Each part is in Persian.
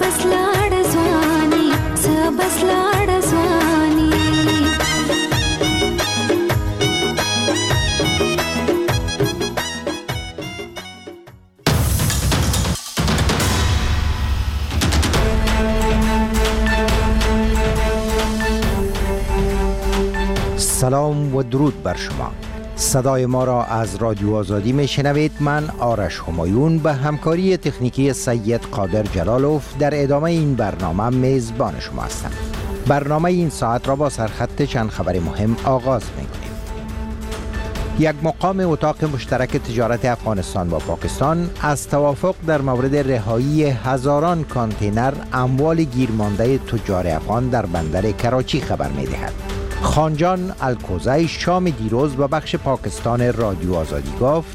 سلام و درود بر شما. صدای ما را از رادیو آزادی می شنوید. من آرش همایون به همکاری تکنیکی سید قادر جلالوف در ادامه این برنامه میزبان شما هستم. برنامه این ساعت را با سرخط چند خبر مهم آغاز می کنیم. یک مقام اتاق مشترک تجارت افغانستان با پاکستان از توافق در مورد رهایی هزاران کانتینر اموال گیرمانده تجار افغان در بندر کراچی خبر می دهد. خانجان الکوزی شام دیروز به بخش پاکستان رادیو آزادی گفت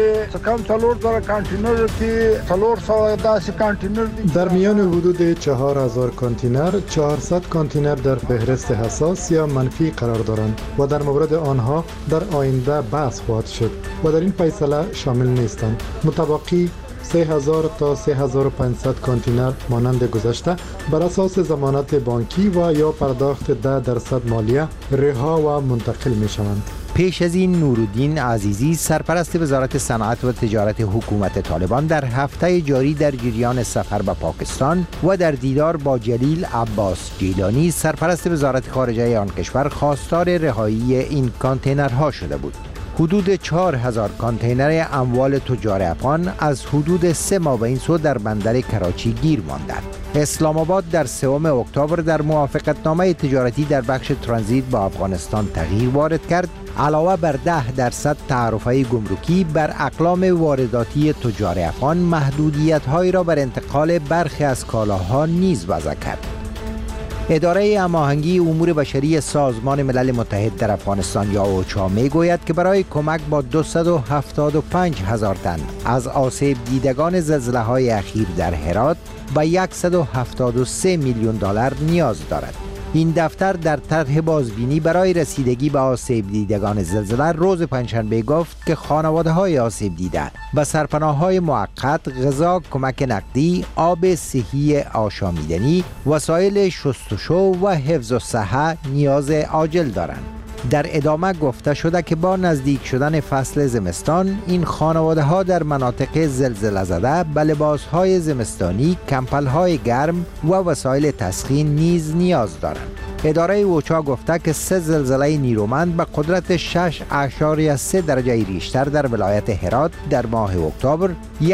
در میان حدود 4000 کانتینر 400 کانتینر در فهرست حساس یا منفی قرار دارند و در مورد آنها در آینده بحث خواهد شد و در این فیصله شامل نیستند. متبقی 3000 تا 3500 کانتینر مانند گذشته بر اساس ضمانت بانکی و یا پرداخت 10% مالیه رها و منتقل می شوند. پیش از این نورالدین عزیزی سرپرست وزارت صنعت و تجارت حکومت طالبان در هفته جاری در جریان سفر به پاکستان و در دیدار با جلیل عباس جیلانی سرپرست وزارت خارجه آن کشور خواستار رهایی این کانتینرها شده بود. حدود 4000 کانتینر اموال تجار افغان از حدود 3 ماه به این سو در بندر کراچی گیر ماندند. اسلام آباد در 3 اکتبر در موافقتنامه تجارتی در بخش ترانزیت با افغانستان تغییر وارد کرد. علاوه بر 10% تعرفه گمرکی بر اقلام وارداتی تجار افغان محدودیت‌هایی را بر انتقال برخی از کالاها نیز وضع کرد. اداره هماهنگی امور بشری سازمان ملل متحد در افغانستان یا اوچا میگوید که برای کمک با 275,000 تن از آسیب دیدگان زلزله‌های اخیر در هرات به 173 میلیون دلار نیاز دارد. این دفتر در طرح بازبینی برای رسیدگی به آسیب دیدگان زلزله روز پنجشنبه گفت که خانواده‌های آسیب دیده به سرپناه‌های موقت، غذا، کمک نقدی، آب صحی آشامیدنی، وسایل شستشو و حفظ الصحه نیاز عاجل دارند. در ادامه گفته شده که با نزدیک شدن فصل زمستان این خانواده ها در مناطق زلزله زده به لباس های زمستانی، کمپل های گرم و وسایل تسخین نیز نیاز دارند. اداره اوچا گفته که 3 زلزله نیرومند به قدرت 6.3 درجه ریشتر در ولایت هرات در ماه اکتبر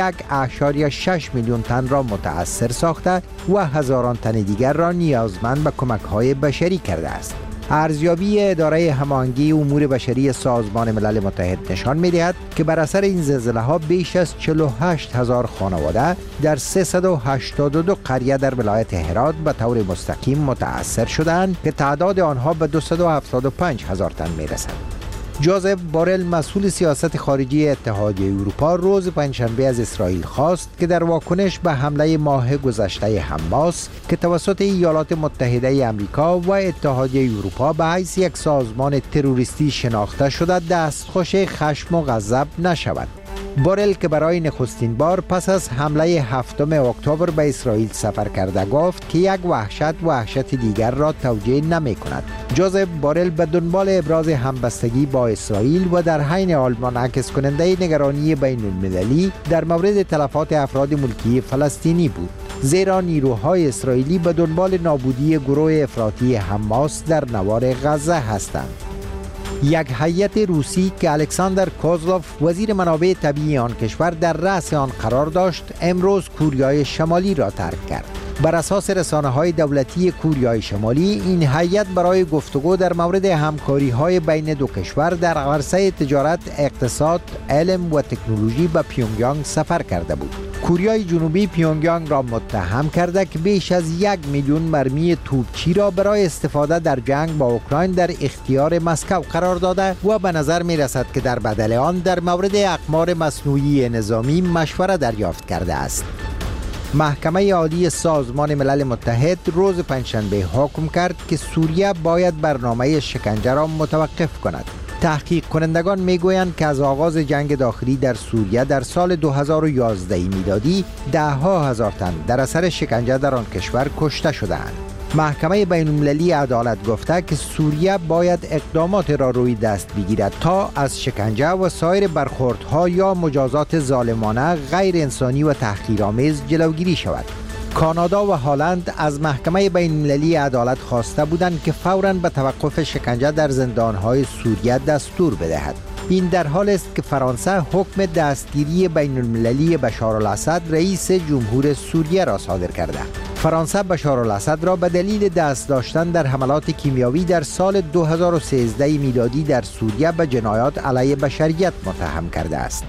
1.6 میلیون تن را متاثر ساخته و هزاران تن دیگر را نیازمند به کمک های بشری کرده است. ارزیابی اداره هماهنگی امور بشری سازمان ملل متحد نشان می‌دهد که بر اثر این زلزله‌ها بیش از 48,000 خانواده در 382 قریه در ولایت هرات به طور مستقیم متأثر شدند که تعداد آنها به 275,000 تن می‌رسد. جوزف بورل مسئول سیاست خارجی اتحادیه اروپا روز پنجشنبه از اسرائیل خواست که در واکنش به حمله ماه گذشته حماس که توسط ایالات متحده آمریکا و اتحادیه اروپا به حیث یک سازمان تروریستی شناخته شده دستخوش خشم و غضب نشود. بورل که برای نخستین بار پس از حمله 7 اکتبر به اسرائیل سفر کرده گفت که یک وحشت دیگر را توجیه نمی کند. جوزف بورل به دنبال ابراز همبستگی با اسرائیل و در حین حال منعکس کننده نگرانی بین المللی در مورد تلفات افراد ملکی فلسطینی بود، زیرا نیروهای اسرائیلی به دنبال نابودی گروه افراطی حماس در نوار غزه هستند. یک هیئت روسی که الکساندر کوزلوف وزیر منابع طبیعی آن کشور در رأس آن قرار داشت امروز کوریای شمالی را ترک کرد. بر اساس رسانه‌های دولتی کوریای شمالی این هیئت برای گفتگو در مورد همکاری‌های بین دو کشور در عرصه تجارت، اقتصاد، علم و تکنولوژی به پیونگیانگ سفر کرده بود. کره جنوبی پیونگیانگ را متهم کرده که بیش از 1 میلیون مرمی توپچی را برای استفاده در جنگ با اوکراین در اختیار مسکو قرار داده و به نظر می رسد که در بدل آن در مورد اقمار مصنوعی نظامی مشوره دریافت کرده است. محکمه عالی سازمان ملل متحد روز پنجشنبه حکم کرد که سوریه باید برنامه شکنجه را متوقف کند. تحقیق کنندگان میگویند که از آغاز جنگ داخلی در سوریه در سال 2011 میلادی 10,000 تن در اثر شکنجه در آن کشور کشته شدند. محکمه بین‌المللی عدالت گفته که سوریه باید اقدامات را روی دست بگیرد تا از شکنجه و سایر برخوردها یا مجازات ظالمانه، غیر انسانی و تحقیرآمیز جلوگیری شود. کانادا و هلند از محکمه بین‌المللی عدالت خواسته بودند که فوراً به توقف شکنجه در زندان‌های سوریه دستور بدهد. این در حال است که فرانسه حکم دستگیری بین‌المللی بشار الاسد رئیس جمهور سوریه را صادر کرده. فرانسه بشار الاسد را به دلیل دست داشتن در حملات کیمیاوی در سال 2013 میلادی در سوریه به جنایات علیه بشریت متهم کرده است.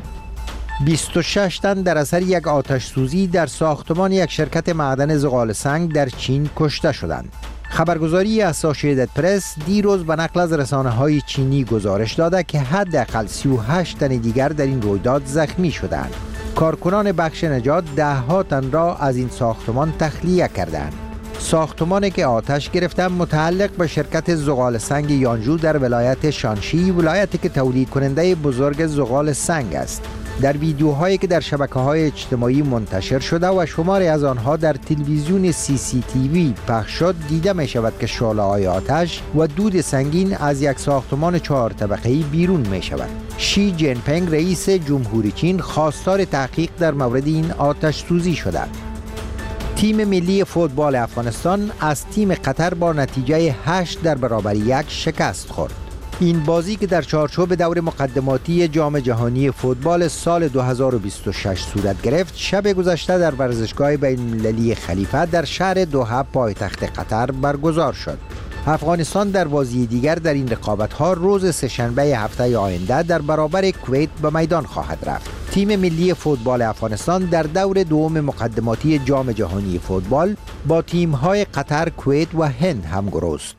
26 تن در اثر یک آتش سوزی در ساختمان یک شرکت معدن زغال سنگ در چین کشته شدند. خبرگزاری اسوسییتد پرس دیروز به نقل از رسانه‌های چینی گزارش داده که حداقل 38 تن دیگر در این رویداد زخمی شدند. کارکنان بخش نجات 10 تن را از این ساختمان تخلیه کردند. ساختمانی که آتش گرفته متعلق به شرکت زغال سنگ یانجو در ولایت شانشی، ولایتی که تولید کننده بزرگ زغال سنگ است. در ویدیوهایی که در شبکه‌های اجتماعی منتشر شده و شماری از آنها در تلویزیون CCTV پخش شد، دیده می شود که شعله‌های آتش و دود سنگین از یک ساختمان 4 طبقه‌ای بیرون می شود. شی جین پینگ رئیس جمهوری چین خواستار تحقیق در مورد این آتش سوزی شده. تیم ملی فوتبال افغانستان از تیم قطر با نتیجه 8-1 شکست خورد. این بازی که در چارچوب دور مقدماتی جام جهانی فوتبال سال 2026 صورت گرفت، شب گذشته در ورزشگاه بین‌المللی خلیفه در شهر دوحه پایتخت قطر برگزار شد. افغانستان در بازی دیگر در این رقابت‌ها روز سه‌شنبه هفته آینده در برابر کویت به میدان خواهد رفت. تیم ملی فوتبال افغانستان در دور دوم مقدماتی جام جهانی فوتبال با تیم‌های قطر، کویت و هند همگرو است.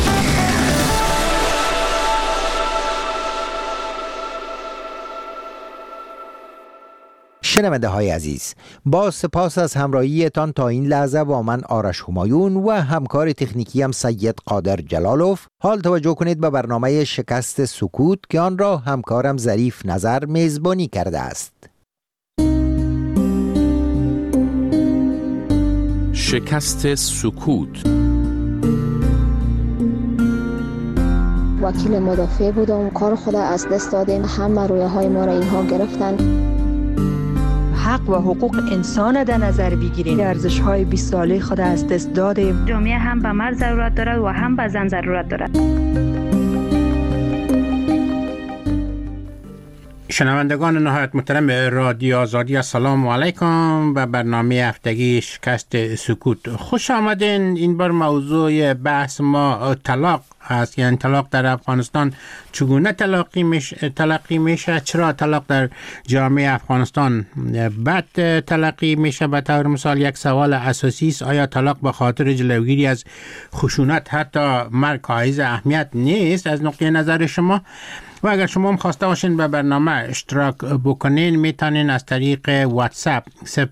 شنونده های عزیز، با سپاس از همراهیتان تا این لحظه با من آرش همایون و همکار تکنیکی هم سید قادر جلالوف. حال توجه کنید به برنامه شکست سکوت که آن را همکارم ظریف نظر میزبانی کرده است. شکست سکوت. وکیل مدافع بودم، کار خود از دست دادیم، همه رویه های ما را اینها گرفتن. حق و حقوق انسان در نظر بگیریم. ارزش‌های 20 ساله خود از دست دادیم. جامعه هم به مرد ضرورت دارد و هم به زن ضرورت دارد. شنوندگان نهایت محترم رادیو آزادی، السلام علیکم و برنامه هفتگی شکست سکوت. خوش آمدین. این بار موضوع بحث ما طلاق هست، یعنی طلاق در افغانستان چگونه تلقی میشه، چرا طلاق در جامعه افغانستان بد تلقی میشه. به طور مثال یک سوال اساسی است: آیا طلاق به خاطر جلوگیری از خشونت حتی مرگ حائز اهمیت نیست از نقطه نظر شما؟ و اگر شما هم خواسته باشین به برنامه اشتراک بکنین، میتونین از طریق واتساپ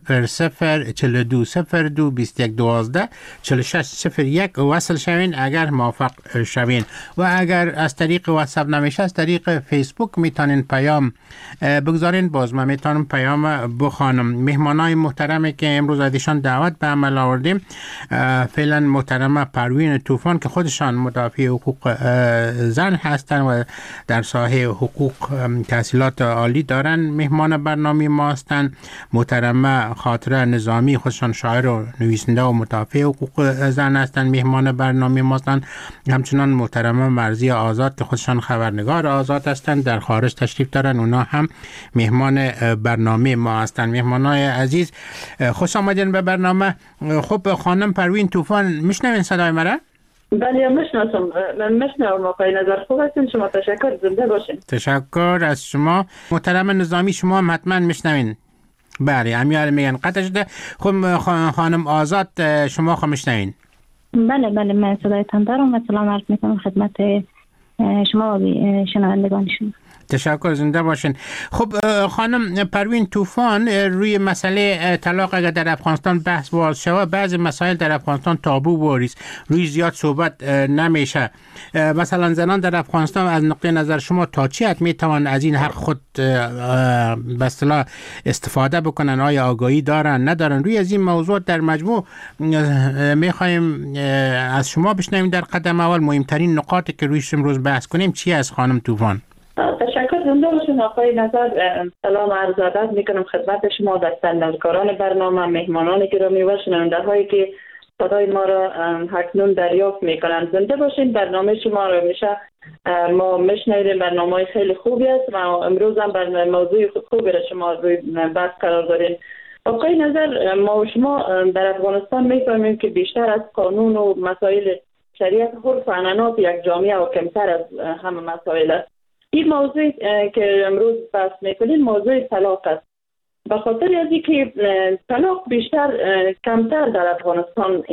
00420221124601 وصل شوین اگر موافق شوین. و اگر از طریق واتساپ نمیشه، از طریق فیسبوک میتونین پیام بگذارین، باز من میتونم پیام بخوانم. مهمانای محترمی که امروز ازشان دعوت به عمل آوردیم، فعلا محترمه پروین طوفان که خودشان مدافع حقوق زن هستن و در ساحه حقوق تحصیلات عالی دارن، مهمان برنامه ما هستند. محترمه خاطره نظامی، خودشان شاعر و نویسنده و مدافع حقوق زن هستند، مهمان برنامه ما هستند. همچنان محترمه مرضی آزاد که خودشان خبرنگار آزاد هستند، در خارج تشریف دارن، اونا هم مهمان برنامه ما هستند. مهمانای عزیز خوش آمدین به برنامه. خب خانم پروین طوفان، میشنوین صدای مرا؟ بله میشناسم، من میشنوم. آقای نظر خوب هستین، شما تشکر، زنده باشین. تشکر از شما. محترم نظامی شما هم حتما میشنوین. بله امیال میگن قطع شده. خب خانم آزاد شما خب میشنوین؟ بله من صدایتان دارم و سلام عرض میکنم خدمت شما و شنوندگان شما. تشکر، زنده باشین. خب خانم پروین طوفان، روی مسئله طلاق اگر در افغانستان بحث باز شود، بعضی مسائل در افغانستان تابو باریست، روی زیاد صحبت نمیشه. مثلا زنان در افغانستان از نقطه نظر شما تا چی حد میتوان از این حق خود به اصطلاح استفاده بکنن؟ آیا آگاهی دارن ندارن؟ روی از این موضوع در مجموع میخوایم از شما بشنویم در قدم اول مهمترین نقاطی که رویش امروز بحث کنیم چی از خانم طوفان؟ تشکر، زنده باشین آقای نظر. سلام عرض ادب میکنم خدمت شما، دستاندرکاران برنامه، مهمانان گرامی و شنونده‌هایی که صدای ما را اکنون دریافت میکنند. زنده باشین. برنامه شما را میشه ما میشنویم، برنامه خیلی خوبی است و امروز هم بر موضوع خوبی را شما روی بحث قرار دارین. آقای نظر، ما و شما در افغانستان میفهمیم که بیشتر از قانون و مسائل شریعت عرف و عنعنات یک جامعه و کمتر از همه مسائل است. این موضوع که امروز بحث میکنیم موضوع طلاق است. به خاطر از اینکه طلاق بیشتر کمتر در افغانستان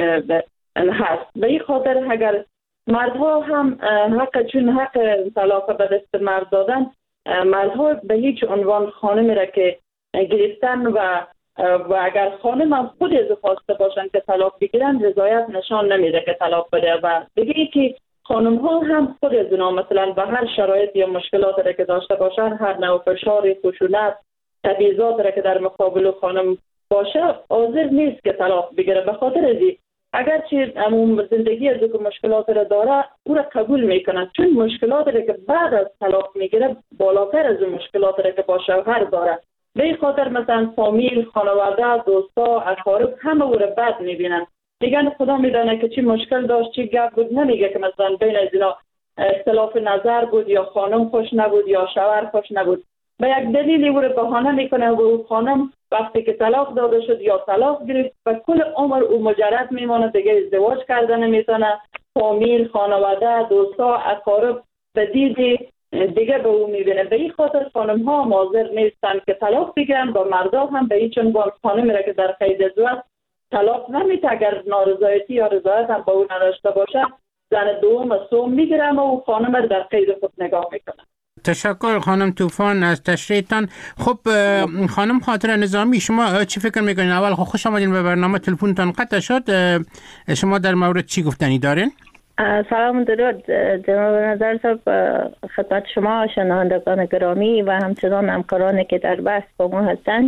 هست، به این خاطر اگر مردها هم چون حق طلاق به دست مرد دادن، مردها به هیچ عنوان خانم را که گرفتن و اگر خانم هم خود از خواسته باشن که طلاق بگیرن، رضایت نشان نمیده که طلاق بده. و دیگه که خانم ها هم خود از اونا مثلا به هر شرایط یا مشکلات را که داشته باشن، هر نوع فشار، خشونت، تبعیضات را که در مقابل خانم باشه، حاضر نیست که طلاق بگیره. به خاطر ازی اگرچه عموم زندگی از که مشکلات را داره، او را قبول میکنه، چون مشکلات را که بعد از طلاق میگیره بالاتر از اون مشکلات را که با شوهر داره. به این خاطر مثلا فامیل، خانواده، دوستا، اقارب همه او را بد میبینن. دیگه خدا میدانه که چی مشکل داشت، چی گپ بود. نمیگه که مثلا بین از اینا اختلاف نظر بود یا خانم خوش نبود یا شوهر خوش نبود. به یک دلیلی او را بهانه میکنه و او خانم وقتی که طلاق داده شد یا طلاق گرفت و کل عمر او مجرد میمانه، دیگه ازدواج کردن نمیتونه. فامیل، خانواده، دوستا، اقارب به دیدی دیگه به او میبینه. به این خاطر خانم ها حاضر نیستن که طلاق بگیرن و مردا هم به هیچ عنوان خانمی را که در قید ازدواج طلاق نمیده، اگر نارضایتی یا رضایت هم با او نداشته باشه، زن دوم سوم میگیرن و او خانم را در قید خود نگاه میکنه. تشکر خانم طوفان از تشریحتان. خب خانم خاطر نظامی، شما چی فکر میکنین؟ اول خوش آمدین به برنامه، تلفنتان قطع شد. شما در مورد چی گفتنی دارین؟ سلام درود جناب نظر صاحب، خدمت شما شنوندگان گرامی و همچنان همکارانی که در بحث با ما هستند.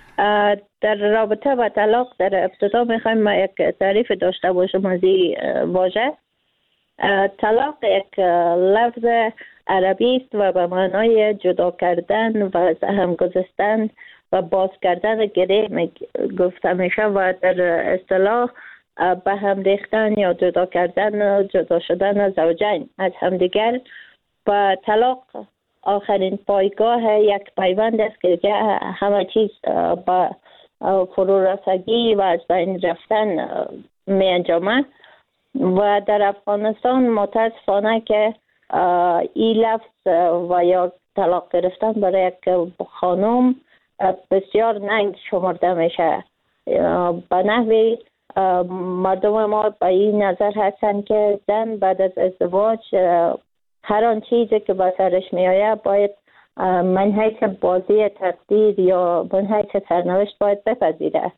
در رابطه با طلاق در ابتدا میخوایم ما یک تعریف داشته باشم از این واژه. طلاق یک لفظ عربی است و به معنای جدا کردن و از هم گذاشتن و باز کردن گره گفته میشه و در اصطلاح به هم ریختن یا جدا کردن، جدا شدن زوجین از همدیگر. و طلاق آخرین پایگاه یک پیوند است که همه چیز با فرو رفتگی و از بین رفتن می انجامد. و در افغانستان متاسفانه که این لفظ و یا طلاق گرفتن برای یک خانم بسیار ننگ شمرده میشه. به نحوی مردم ما به این نظر هستن که زن بعد از ازدواج هر آن چیزی که به سرش میآید باید من حیث بازی تقدیر یا من حیث سرنوشت باید بپذیره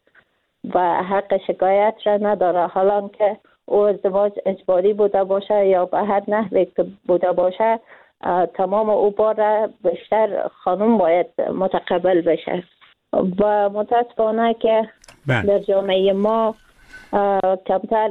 و حق شکایت را نداره، حالا که او ازدواج اجباری بوده باشه یا به هر نحوی که بوده باشه. تمام او بار بیشتر خانم باید متقبل بشه و متاسفانه که در جامعه ما کمتر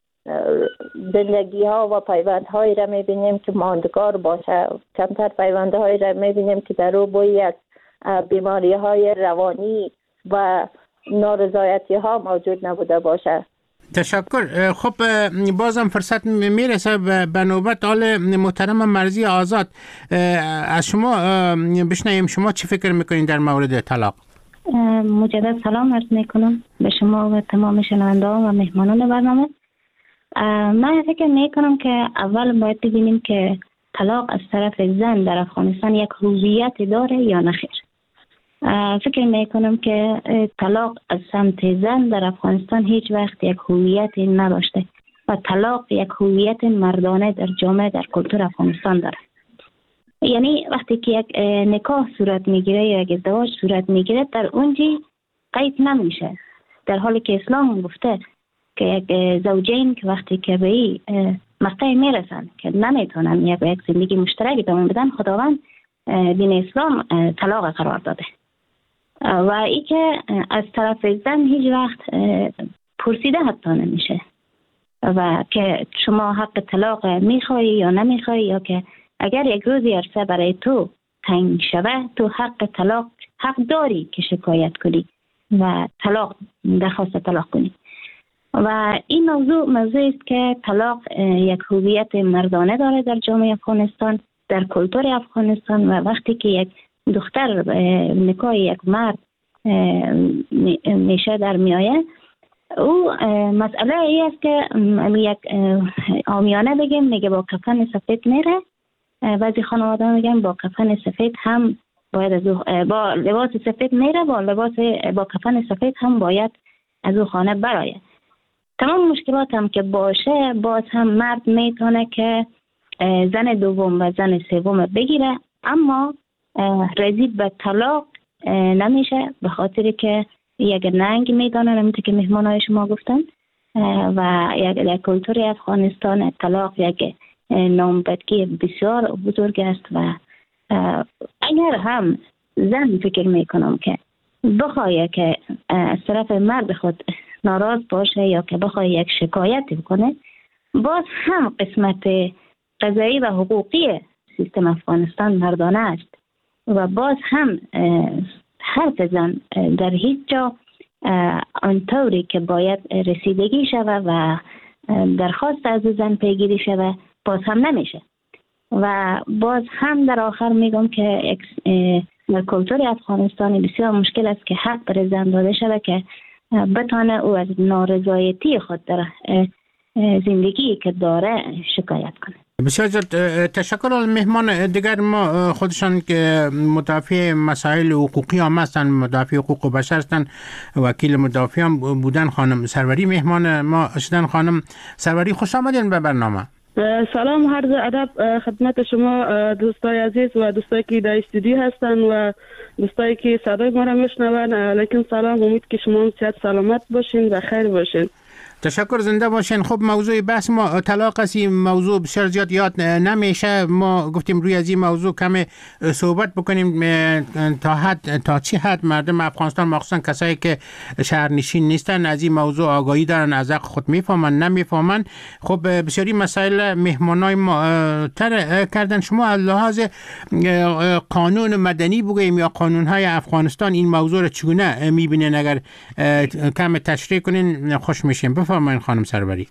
زندگی ها و پیوند هایی را میبینیم که ماندگار باشه، کمتر پیوند هایی را میبینیم که در او بوی از بیماری های روانی و نارضایتی ها موجود نبوده باشه. تشکر. خب بازم فرصت میرسه به نوبت آل محترم مرزی آزاد. از شما بشنویم، شما چی فکر میکنین در مورد طلاق؟ مجدد سلام عرض میکنم به شما و تمام شنونده‌ها و مهمانان برنامه. من فکر میکنم که اول باید ببینیم که طلاق از طرف زن در افغانستان یک هویت داره یا نخیر. فکر میکنم که طلاق از سمت زن در افغانستان هیچ وقت یک هویت نداشته و طلاق یک هویت مردانه در جامعه در کلتور افغانستان داره. یعنی وقتی که یک نکاح صورت میگیره یا یک ازدواج صورت میگیره در اونجی قید نمیشه، در حالی که اسلام گفته که یک زوجین که وقتی که به این مقطع میرسن که نمیتونن یک زندگی مشترک ادامه بدن، خداوند دین اسلام طلاق قرار داده و ای که از طرف زن هیچ وقت پرسیده حتی نمیشه و که شما حق طلاق میخوای یا نمیخوای، یا که اگر یک روزی عرصه برای تو تنگ شوه تو حق طلاق حق داری که شکایت کنی و درخواست طلاق کنی. و این موضوع است که طلاق یک هویت مردانه داره در جامعه افغانستان، در کلتور افغانستان. و وقتی که یک دختر نکاح یک مرد میشه در میایه، او مسئله ای است که یک عامیانه بگیم میگه با کفن سفید میره، بعضی خانواده میگن با کفن سفید هم باید با لباس سفید میره، با کفن سفید هم باید از او خانه برایه. تمام مشکلات هم که باشه باز هم مرد میتونه که زن دوم و زن سوم بگیره، اما رسید به طلاق نمیشه، به خاطر که یک ننگ میدانه، نمیشه که مهمانای شما گفتن. و یک کلتور افغانستان طلاق یک نامبدگی بسیار بزرگ است و اگر هم زن فکر میکنم که بخواه که از طرف مرد خود ناراض باشه یا که بخواه یک شکایت بکنه، باز هم قسمت قضایی و حقوقی سیستم افغانستان مردانه است و باز هم حرف زن در هیچ جا آنطوری که باید رسیدگی شود و درخواست از زن پیگیری شود باز هم نمیشه. و باز هم در آخر میگم که در کلتور افغانستان بسیار مشکل است که حق بر زن داده شده که بتانه او از نارضایتی خود در زندگی که داره شکایت کنه. بسیار تشکر از مهمان دیگر ما خودشان که مدافع مسائل حقوقی هم هستند، مدافع حقوق بشر هستند، وکیل مدافع هم بودن خانم سروری مهمان ما شدن. خانم سروری خوش آمدین به برنامه. سلام، عرض ادب خدمت شما دوستای عزیز و دوستایی که در استودیو هستن و دوستایی که صدای ما را میشنون. علیکم سلام، امید که شما صحت سلامت باشین و خیر باشین. تشکر، زنده باشین. خب موضوع بحث ما طلاق است. این موضوع بسیار زیاد یاد نمیشه. ما گفتیم روی از این موضوع کم صحبت بکنیم تا چی حد مردم افغانستان مخصوصا کسایی که شهرنشین نیستن از این موضوع آگاهی دارن، از حق خود میفهمن نمیفهمن. خب بسیاری مسائل مهمانای ما تر کردن. شما از لحاظ قانون مدنی بگوییم یا قانونهای افغانستان این موضوع رو چگونه میبینین؟ اگر کم تشریح کنین خوش میشیم. بفرمایید خانم سروری.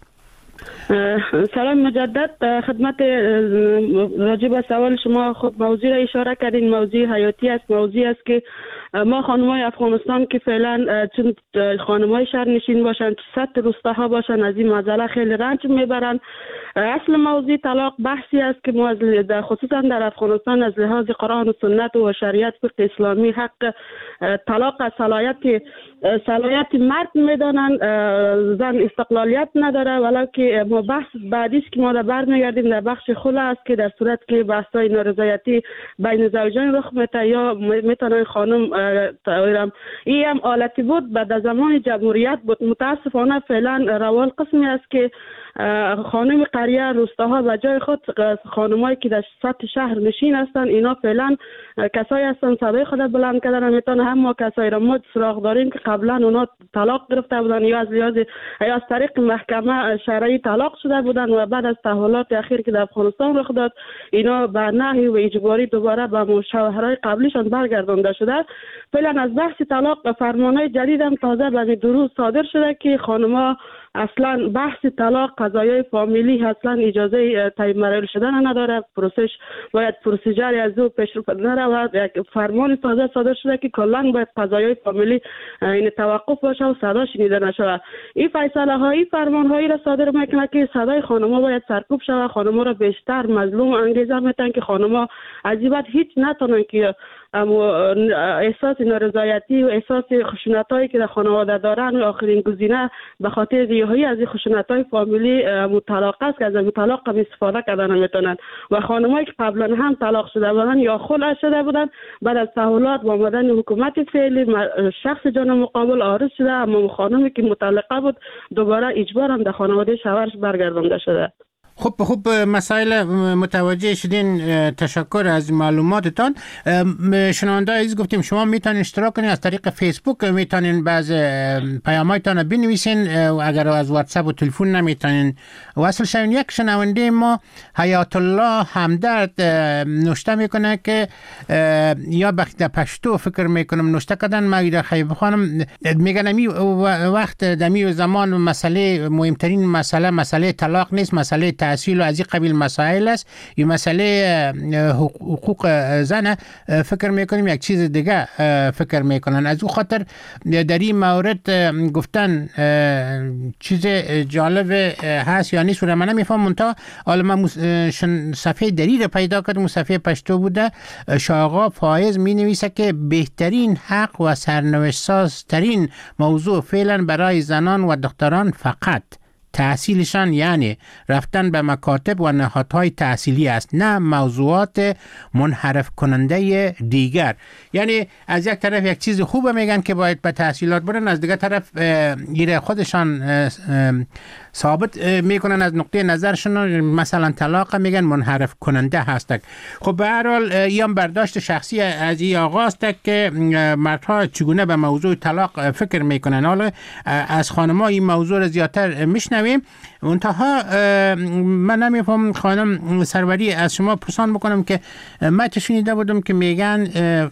سلام مجدد خدمت. راجع به سوال شما خب موضوع را اشاره کردین، موضوع حیاتی است، موضوع است که ما خانمای افغانستان که فعلا چون خانمای شهرنشین باشن، سطح روستاها باشن، از این مسئله خیلی رنج میبرن. اصل موضوع طلاق بحثی است که ما خصوصا در افغانستان از لحاظ قرآن و سنت و شریعت فقه اسلامی حق طلاق از صلاحیت مرد میدانن، زن استقلالیت نداره. ولی که ما بحث بعدی است که ما برمیگردیم در بخش خلا است که در صورت که بحث‌های نارضایتی بین زوجین رخ میده یا میتونن خانم این هم حالتی بود بعد زمان جمهوریت بود. متاسفانه فعلا روال قسمی است که خانم قریه روستاها و جای خود خانمایی که در سطح شهر نشین هستند، اینا فعلا کسایی هستن صدای خود بلند کردن. میتونه هم ما کسایی را ما سراغ داریم که قبلا اونا طلاق گرفته بودن یا از طریق محکمه شرعی طلاق شده بودن و بعد از تحولات اخیر که در افغانستان رخ داد اینا به نحوی و اجباری دوباره به شوهرای قبلیشان برگردانده شده. فعلا از بحث طلاق فرمانهای جدید هم تازه به دو صادر شده که خانم‌ها اصلا بحث طلاق قضایای فامیلی اصلا اجازه تعیین مراحل شدن نداره، پروسش باید پروسیجری از او پیش رو نرود. یک فرمان تازه صادر شده که کلا باید قضایای فامیلی این توقف باشه و صدا شنیده نشود. این فیصله هایی فرمان هایی را صادر میکنه که صدای خانم‌ها باید سرکوب شود. خانم‌ها را بیشتر مظلوم انگیزه میتن که خانم‌ها از این بعد هیچ نتونن که احساس نارضایتی و احساس خشونتایی که در خانواده دارن و آخرین گزینه به خاطر ریاهی از این خشونتای فامیلی طلاق است که از طلاق هم استفاده کردن نمیتونن و خانمایی که قبلا هم طلاق شده بودن یا خلع شده بودن بعد از تحولات و آمدن حکومت فعلی شخص جان مقابل عارض شده، اما خانمی که مطلقه بود دوباره اجباراً در خانواده شوهرش برگردانده شده. خب مسائل متوجه شدین، تشکر از معلوماتتان. شنونده عزیز گفتیم شما میتونین اشتراک کنین از طریق فیسبوک، میتونین بعض پیامایتان بنویسین و اگر از واتساپ و تلفن نمیتونین وصل شوین. یک شنونده ما حیات الله همدرد نوشته میکنه که یا بخت پشتو فکر میکنم نوشته کردن ما خیلی بخوانم، میگن می وقت دمی زمان مسئله مهمترین مسئله طلاق نیست، مسئله تحصیل و از این قبیل مسائل است. این مسئله حقوق زن فکر میکنیم یک چیز دیگه فکر میکنن. از او خاطر در این مورد گفتن چیز جالب هست یا نیست و من نمیفهم. منتها حالا من صفحه دری رو پیدا کردم، صفحه پشتو بوده. شاقا فایز می نویسه که بهترین حق و سرنوشت ساز ترین موضوع فعلا برای زنان و دختران فقط تحصیلشان، یعنی رفتن به مکاتب و نهادهای تحصیلی است، نه موضوعات منحرف کننده دیگر. یعنی از یک طرف یک چیز خوبه میگن که باید به تحصیلات برن، از دیگر طرف ایره خودشان ثابت میکنن از نقطه نظرشون مثلا طلاق میگن منحرف کننده هست. خب به هر حال این برداشت شخصی از این آقاست که مردها چگونه به موضوع طلاق فکر میکنن. حالا از خانم‌ها این موضوع رو زیادتر میشنویم. منتها من نمیفهم خانم سروری از شما پرسان بکنم که من شنیده بودم که میگن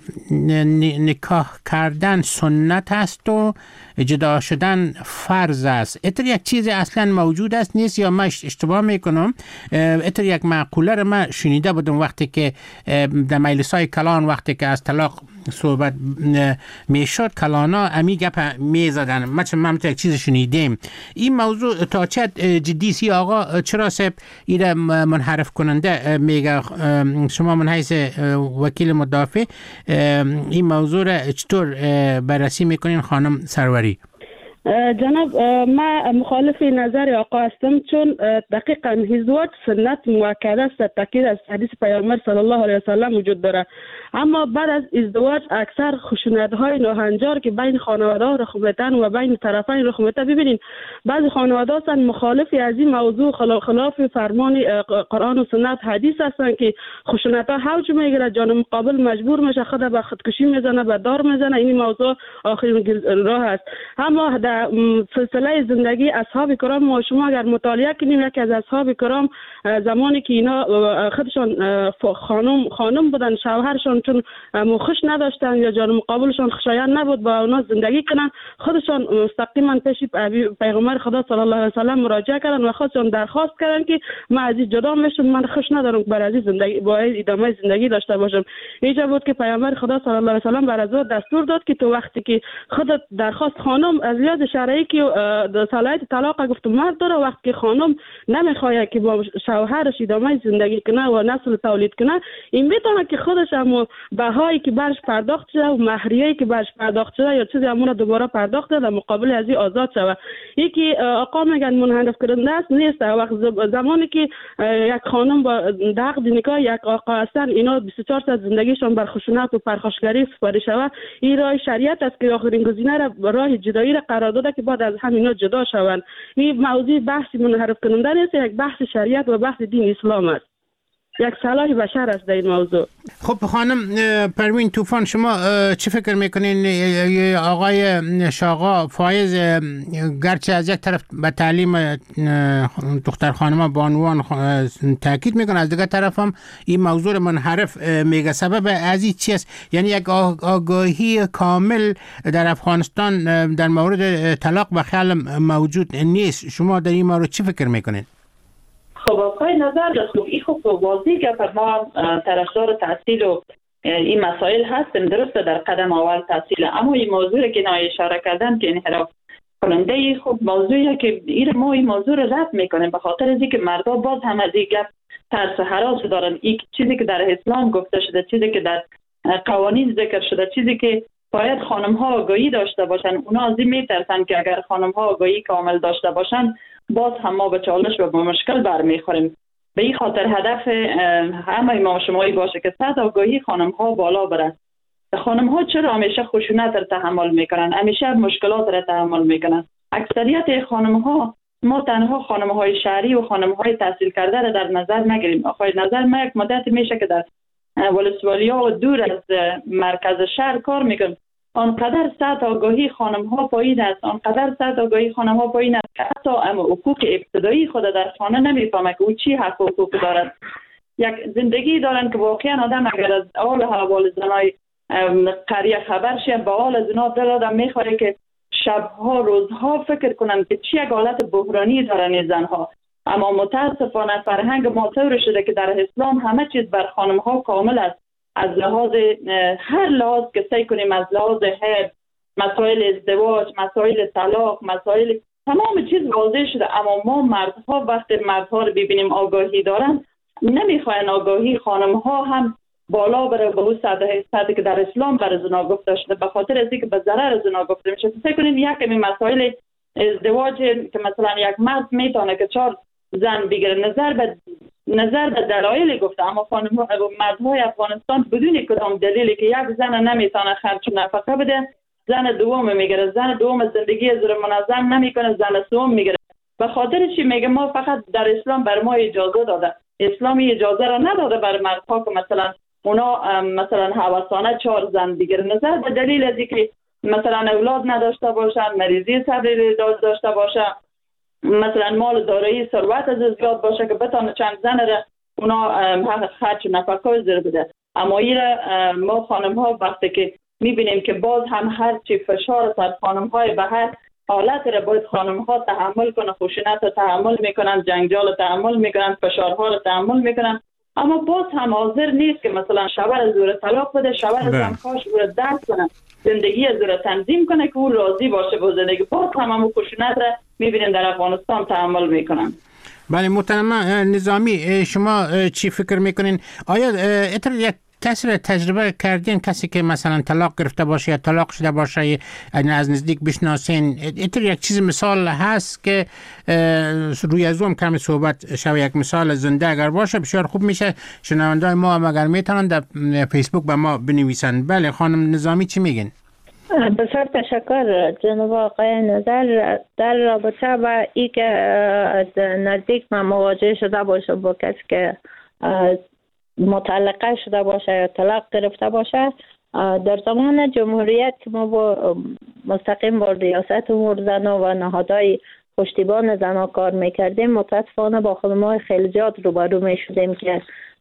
نکاح کردن سنت است و جدا شدن فرض است. اتر یک چیز اصلا موجود است نیست یا من اشتباه میکنم؟ اتر یک معقوله رو من شنیده بودم وقتی که در مجلس‌های کلان وقتی که از طلاق صحبت میشد کلانا امی گپ میزدن. من یک چیز شنیدیم. این موضوع تا چه جدی سی آقا چرا سب ایره منحرف کننده میگه؟ شما من حیث وکیل مدافع این موضوع را چطور بررسی میکنین خانم سروری؟ جناب ما مخالف نظر آقا هستم، چون دقیقاً ازدواج سنت مؤکد است، تاکید از حدیث پیامبر صلی الله علیه و سلم وجود داره. اما بعد از ازدواج اکثر خشونت‌های ناهنجار که بین خانواده‌ها رخ میدن و بین طرفین رخ میده، ببینید بعضی خانواده‌ها هستن مخالف از این موضوع، خلاف فرمان قرآن و سنت حدیث هستن که خشونت‌ها اوج میگیره، جان مقابل مجبور میشه خود به خودکشی میزنه، به دار میزنه. این موضوع آخرین راه است. اما در سلسله زندگی اصحاب کرام ما شما اگر مطالعه کنیم، یکی از اصحاب کرام زمانی که اینا خودشان خانم بودن، شوهرشان چون خوش نداشتن یا جان مقابلشان خوشایند نبود با اونا زندگی کنن، خودشان مستقیما پیش پیغمبر خدا صلی الله علیه و سلم مراجعه کردن و خودشان درخواست کردن که من از این جدا میشم، من خوش ندارم بر از زندگی با ادامه زندگی داشته باشم. اینجا بود که پیغمبر خدا صلی الله علیه و سلم بر از دستور داد که تو وقتی که خودت درخواست خانم از لحاظ شرعی که صلاحیت طلاق گفت مرد داره، وقتی که خانم نمیخواد که با شوهرش ادامه زندگی کنه و نسل تولید کنه، این میتونه که خودش هم بهایی که برش پرداخت شده و مهریه‌ای که برش پرداخت شده یا چیزی همون دوباره پرداخت در مقابل از این آزاد شود. یکی آقا میگن منحرف کننده است نیست. وقت زمانی که یک خانم با عقد نکاح یک آقا هستن، اینا 24 ساعت زندگیشون بر خشونت و پرخاشگری سپاری شود، این راه شریعت است که آخرین گزینه را راه جدایی را قرار داده که بعد از همینا جدا شوند. این موضوع بحث منحرف کننده نیست، یک بحث شریعت و بحث دین اسلام است، یک صلاح بشر است در این موضوع. خب خانم پروین طوفان، شما چه فکر میکنین؟ آقای شاقا فایز گرچه از یک طرف به تعلیم دختر خانم بانوان تاکید میکنه، از دیگر طرف هم این موضوع منحرف میگه. سبب از این چیست؟ یعنی یک آگاهی کامل در افغانستان در مورد طلاق و خیال موجود نیست. شما در این مورد چی فکر میکنین؟ خب آقای نظر خوب این خوب واضحی که ما طرفدار تحصیل و این مسائل هستیم، درسته در قدم اول تحصیل، اما این موضوع که نای اشاره کردن که انحراف کننده خوب موضوعیه که ما این موضوع رو رد میکنیم به خاطر از اینکه مردا باز هم از این گپ ترس هراس دارن. این چیزی که در اسلام گفته شده، چیزی که در قوانین ذکر شده، چیزی که باید خانم ها آگاهی داشته باشن. اونا از این میترسن که اگر خانم ها آگاهی کامل داشته باشن باز هم ما به چالش و به مشکل برمیخوریم. به این خاطر هدف همه ما شمایی باشه که سطح آگاهی خانم ها بالا بره. خانم ها چرا همیشه خشونت را تحمل میکنن، همیشه مشکلات را تحمل میکنن؟ اکثریت خانم ها، ما تنها خانم های شهری و خانم های تحصیل کرده را در نظر نگیریم. آخه نظر ما یک مدت میشه که در ولسوالی‌ها و دور از مرکز شهر کار میکنم. آنقدر سطح آگاهی خانم ها پایین است، آنقدر سطح آگاهی خانم ها پایین است که حتی حقوق ابتدایی خود در خانه نمیفهمه که او چی حق و حقوق دارد. یک زندگی دارن که واقعا آدم اگر از حال احوال زنای قریه خبر شه، با حال زنا دل آدم میخوره که شبها روزها فکر کنن که چی یک حالت بحرانی دارن این زنها. اما متاسفانه فرهنگ ما طور شده که در اسلام همه چیز بر خانم ها کامل است. از لحاظ هر لحاظ که سعی کنیم، از لحاظ حیض، مسائل ازدواج، مسائل طلاق، مسائل تمام چیز واضح شده. اما ما مردها وقتی مردها رو ببینیم آگاهی دارن، نمیخواین آگاهی خانم ها هم بالا بره به اون سطحی که در اسلام بر زنا گفته شده، به خاطر از اینکه به ضرر زنا گفته میشه. فکر کنید یک کمی مسائل ازدواج که مثلا یک مرد میتونه که 4 زن بگیره، نظر به دلایل گفته، اما مردهای افغانستان بدون کدام دلیلی که یک زن نمیتونه خرج نفقه بده، زن دوم میگیره، زن دوم زندگی از منظم نمیکنه، زن سوم میگیره. به خاطر چی میگه؟ ما فقط در اسلام بر ما اجازه داده، اسلامی اجازه را نداده بر مردها که مثلا اونا مثلا هوسانه 4 زن بگیره، نظر به دلیل از اینکه مثلا اولاد نداشته باشن، مریضی صدری داشته باشن، مثلا مال دارایی ثروت از زیاد باشه که بتونه چند زن را اونا خرج نفقه زیر بده. اما ما خانم ها وقتی که میبینیم که باز هم هر چی فشار سر خانم های به هر حالت را باید خانم ها تحمل کنن، خشونت را تحمل میکنن، جنجال را تحمل میکنن، فشارها را تحمل میکنن، اما باز هم حاضر نیست که مثلا شوهر از او طلاق بده، شوهر از کاش او را درس کنه، زندگی از او را تنظیم کنه که او راضی باشه با زندگی. باز هم خشونت را میبینیم در افغانستان تحمل میکنن. بله محترم نظامی، شما چی فکر میکنین؟ آیا اتر یک کسی را تجربه کردین، کسی که مثلا طلاق گرفته باشه یا طلاق شده باشه از نزدیک بشناسین؟ اتر یک چیز مثال هست که روی از اون کمی صحبت شوه، یک مثال زنده اگر باشه بسیار خوب میشه. شنوندای ما هم اگر میتونن در فیسبوک به ما بنویسن. بله خانم نظامی چی میگین؟ بسیار تشکر جناب آقای نظر. در رابطه با ای که نزدیک من مواجه شده باشه با کسی که مطلقه شده باشه یا طلاق گرفته باشه، در زمان جمهوریت که ما با مستقیم با ریاست امور زنان و نهادهای پشتیبان زنان کار میکردیم، متاسفانه با خانم‌های خیلی زیاد روبرو میشدیم که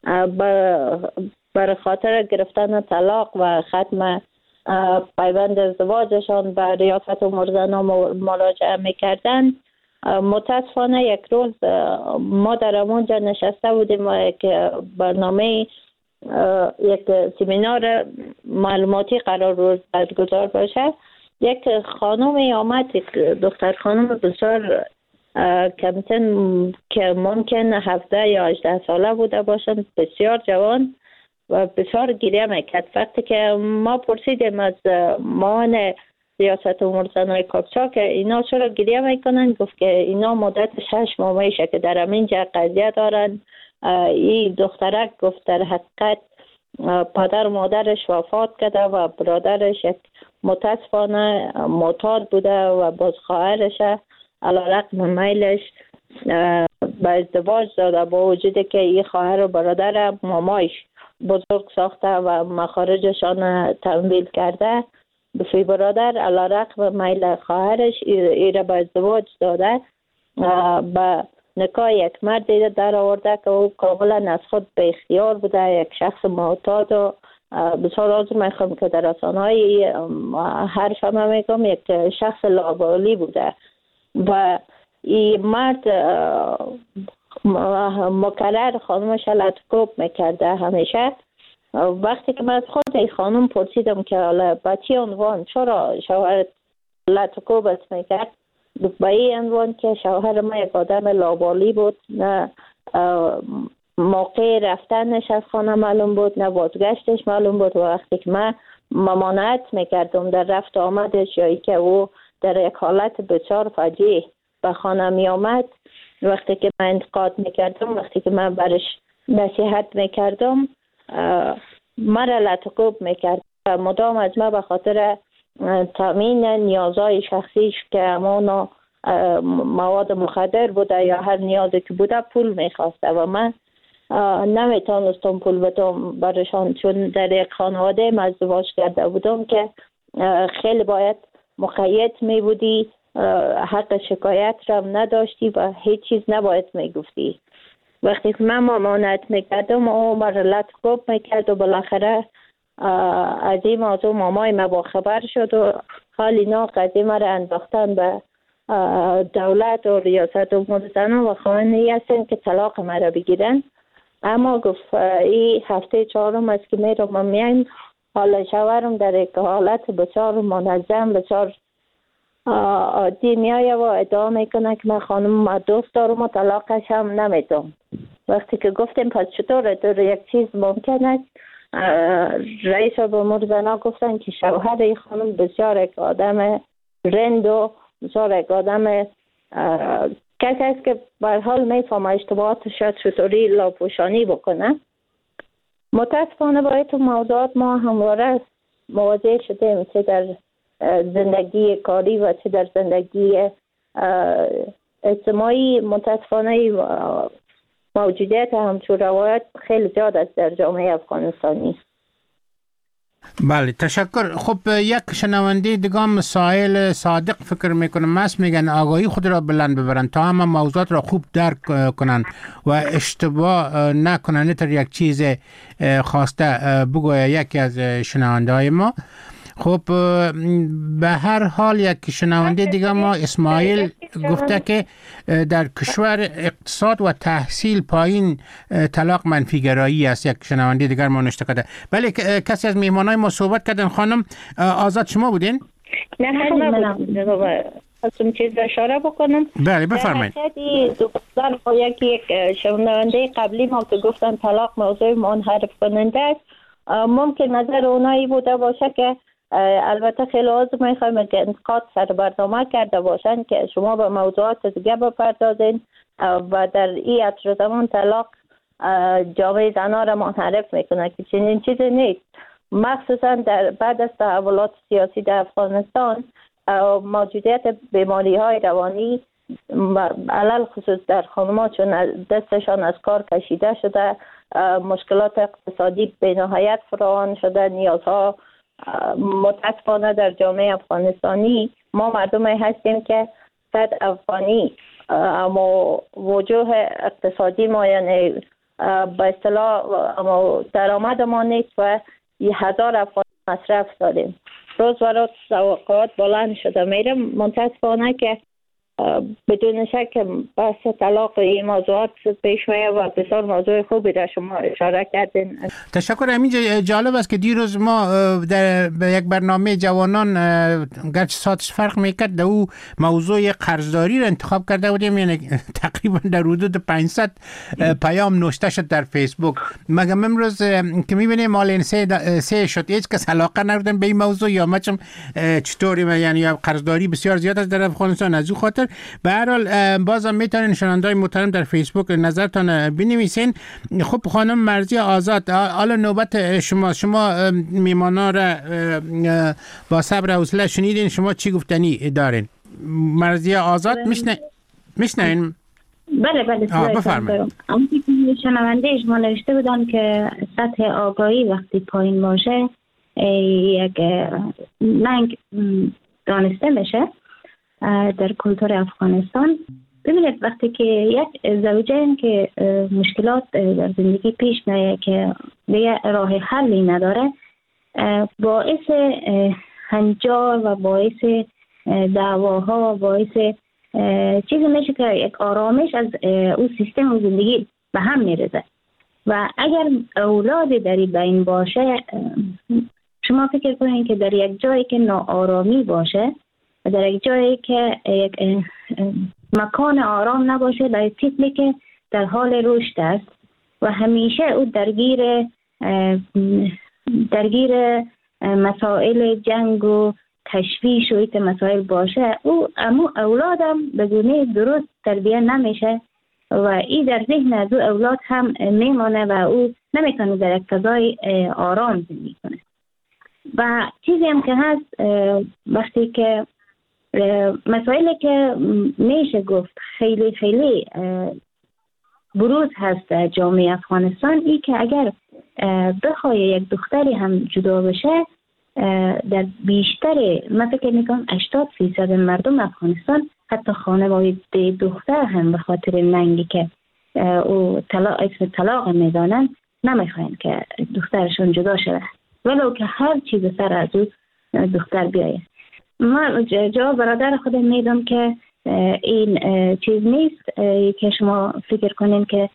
بر خاطر گرفتن طلاق و ختم پیوند ازدواجشان به ریاست امور زنان مراجعه میکردن. متاسفانه یک روز ما در همونجا نشسته بودیم و یک برنامه، یک سمینار معلوماتی قرار بود برگزار باشه. یک خانومی آمد، یک دختر خانم بسیار کمسن که ممکن 17 یا 18 ساله بوده باشن، بسیار جوان و بسیار گریه میکرد. وقتی که ما پرسیدیم از معاون ریاست امور زنان کاکچا که اینا چرا گریه میکنن، گفت که اینا مدت 6 ماه میشه که در همینجا قضیه دارن. این دخترک گفت در حقیقت پدر و مادرش وفات کرده و برادرش یک متاسفانه معتاد بوده و باز خواهرش علیرغم میلش به ازدواج داده، با وجودی که این خواهر و برادر مامایش بزرگ ساخته و مخارجشان تمویل کرده، بسی برادر علیرغم میل خواهرش ایره به ازدواج داده، به نکاح یک مرد در آورده که او کاملا از خود به اختیار بوده، یک شخص معتاد و بسیار آرزو میخوام که در رسانه‌های حرفم میگم یک شخص لابالی بوده و این مرد مکرر خانمش لطکوب میکرده همیشه. وقتی که من از خود این خانم پرسیدم که حالا با چی عنوان چرا شوهرت لطکوبت میکرد، با این عنوان که شوهر ما یک آدم لابالی بود، نه موقع رفتنش از خانه معلوم بود، نه بازگشتش معلوم بود. و وقتی که من ممانعت میکردم در رفت آمدش، یا که او در یک حالت بسیار فجیع به خانه می آمد، وقتی که من انتقاد میکردم، وقتی که من برش نصیحت میکردم، مرا لطکوب میکرد. مدام از من به خاطر تامین نیازهای شخصیش که همانا مواد مخدر بوده یا هر نیازی که بوده پول میخواسته و من نمیتونستم پول بدم برشان، چون در یک خانواده ازدواج کرده بودم که خیلی باید مقید می بودی، حق شکایت را نداشتی و هیچ چیز نباید میگفتی. وقتی که من ممانعت میکردم او مرا لطکوب میکرد و بالاخره از این موضوع مامای ما با خبر شد و حال اینا قضیه مرا انداختن به دولت و ریاست امور زنان و خواهانی هستن که طلاق مرا بگیرن. اما گفت این هفته 4 است که میرم میایم، حالا شوهرم در یک حالت بسیار منظم بسیار عادی میایه و ادعا میکنه که من خانم دوست دارم و طلاقش هم نمیدم. وقتی که گفتیم پس چطوره در یک چیز ممکن است، رئیس امور زنان گفتن که شوهر این خانم بسیار یک آدم رند و بسیار یک آدم کسی است که به هر حال میفهمه اشتباهاتش چطوری لاپوشانی بکنه. متاسفانه با این موضوعات ما همواره مواجه شدیم، چه در زندگی کاری و چه در زندگی اجتماعی. متاسفانه موجودیت همچون روایت خیلی زیاد است در جامعه افغانستانی. بله تشکر. خب یک شنونده دیگه مسائل صادق فکر میکنم مست میگن آگاهی خود را بلند ببرن تا همه موضوعات را خوب درک کنن و اشتباه نکنن تا یک چیز خواسته بگوید یکی از شنونده های ما. خب به هر حال یک شنونده دیگه ما اسماعیل گفته که در کشور اقتصاد و تحصیل پایین طلاق منفی گرایی است. یک شنونده دیگر ما نوشته کرده. بله کسی از میهمانای ما صحبت کردن. خانم آزاد شما بودین؟ نه من خواستم چیز اشاره بکنم. بله بفرمایید. دوستان با یک شنونده قبلی ما که گفتن طلاق موضوع منحرف کننده است، ممکن نظر اونایی بوده باشه که البته خیلی عضو میخوایم که انتقاد سر برنامه کرده باشن که شما به موضوعات دیگه بپردازین و در این عصر زمان طلاق جامعه زنها را منحرف میکنه که چنین چیزی نیست. مخصوصا در بعد از تحولات سیاسی در افغانستان موجودیت بیماری های روانی علل خصوص در خانم‌ها چون دستشان از کار کشیده شده، مشکلات اقتصادی به نهایت فراوان شده، نیازها متاسفانه در جامعه افغانستانی ما مردمی هستیم که 100 افغانی اما وجوه اقتصادی ما یعنی به اصطلاح اما درآمد ما نیست و 1000 افغانی مصرف داریم. روز و روز توقعات بلند شده میره. متاسفانه که بدون شک بحث طلاق این موضوعات پیش میاد و بسیار موضوع خوبی را شما اشاره کردین. تشکر. همینجا جالب است که دیروز ما در یک برنامه جوانان گرچه ساعتش فرق میکرد او موضوع قرضداری را انتخاب کرده بودیم، یعنی تقریبا در حدود 500 پیام نوشته شد در فیسبوک. مگم امروز که میبینیم مال سه شد هیچ کس علاقه ندارن به این موضوع یا مچم چطوری یعنی قرضداری بسیار زیاد است در افغانستان. از او خاطر به هر حال بازم میتونین شنونده‌های محترم در فیسبوک نظرتان بنویسین. خب خانم مرضیه آزاد، حالا نوبت شما میمانا را با صبر و حوصله شنیدین، شما چی گفتنی دارین؟ مرضیه آزاد میشنین؟ بله بفرمایید. شنونده شما نوشته بودن که سطح آگاهی وقتی پایین باشه یک ننگ دانسته میشه در کلتور افغانستان. ببینید وقتی که یک زوجین که مشکلات در زندگی پیش میاد که دیگه راه حلی نداره، باعث هنجار و باعث دعواها و باعث چیزی میشه که یک آرامش از اون سیستم و زندگی به هم میرزه. و اگر اولادی در بین باشه، شما فکر کنید که در یک جایی که ناآرامی باشه، در یک جایی که یک مکان آرام نباشه، در طفلی که در حال رشد است و همیشه او درگیر مسائل جنگ و تشویش و ایت مسائل باشه، او امو اولادم به گونه درست تربیه نمیشه و این در ذهن از او اولاد هم میمانه و او نمیتونه در یک فضای آرام زندگی کنه. و چیزی هم که هست، وقتی که مسائلی که میشه گفت خیلی خیلی بروز هست در جامعه افغانستان، ای که اگر بخواه یک دختری هم جدا بشه، در بیشتر من فکر میکنم 80% مردم افغانستان حتی خانواده دختر هم به خاطر ننگی که او طلاق میدانن نمیخواین که دخترشون جدا شده، ولو که هر چیز سر از او دختر بیایه. ما جواب برادر خودم میدم که این چیز نیست که شما فکر کنین که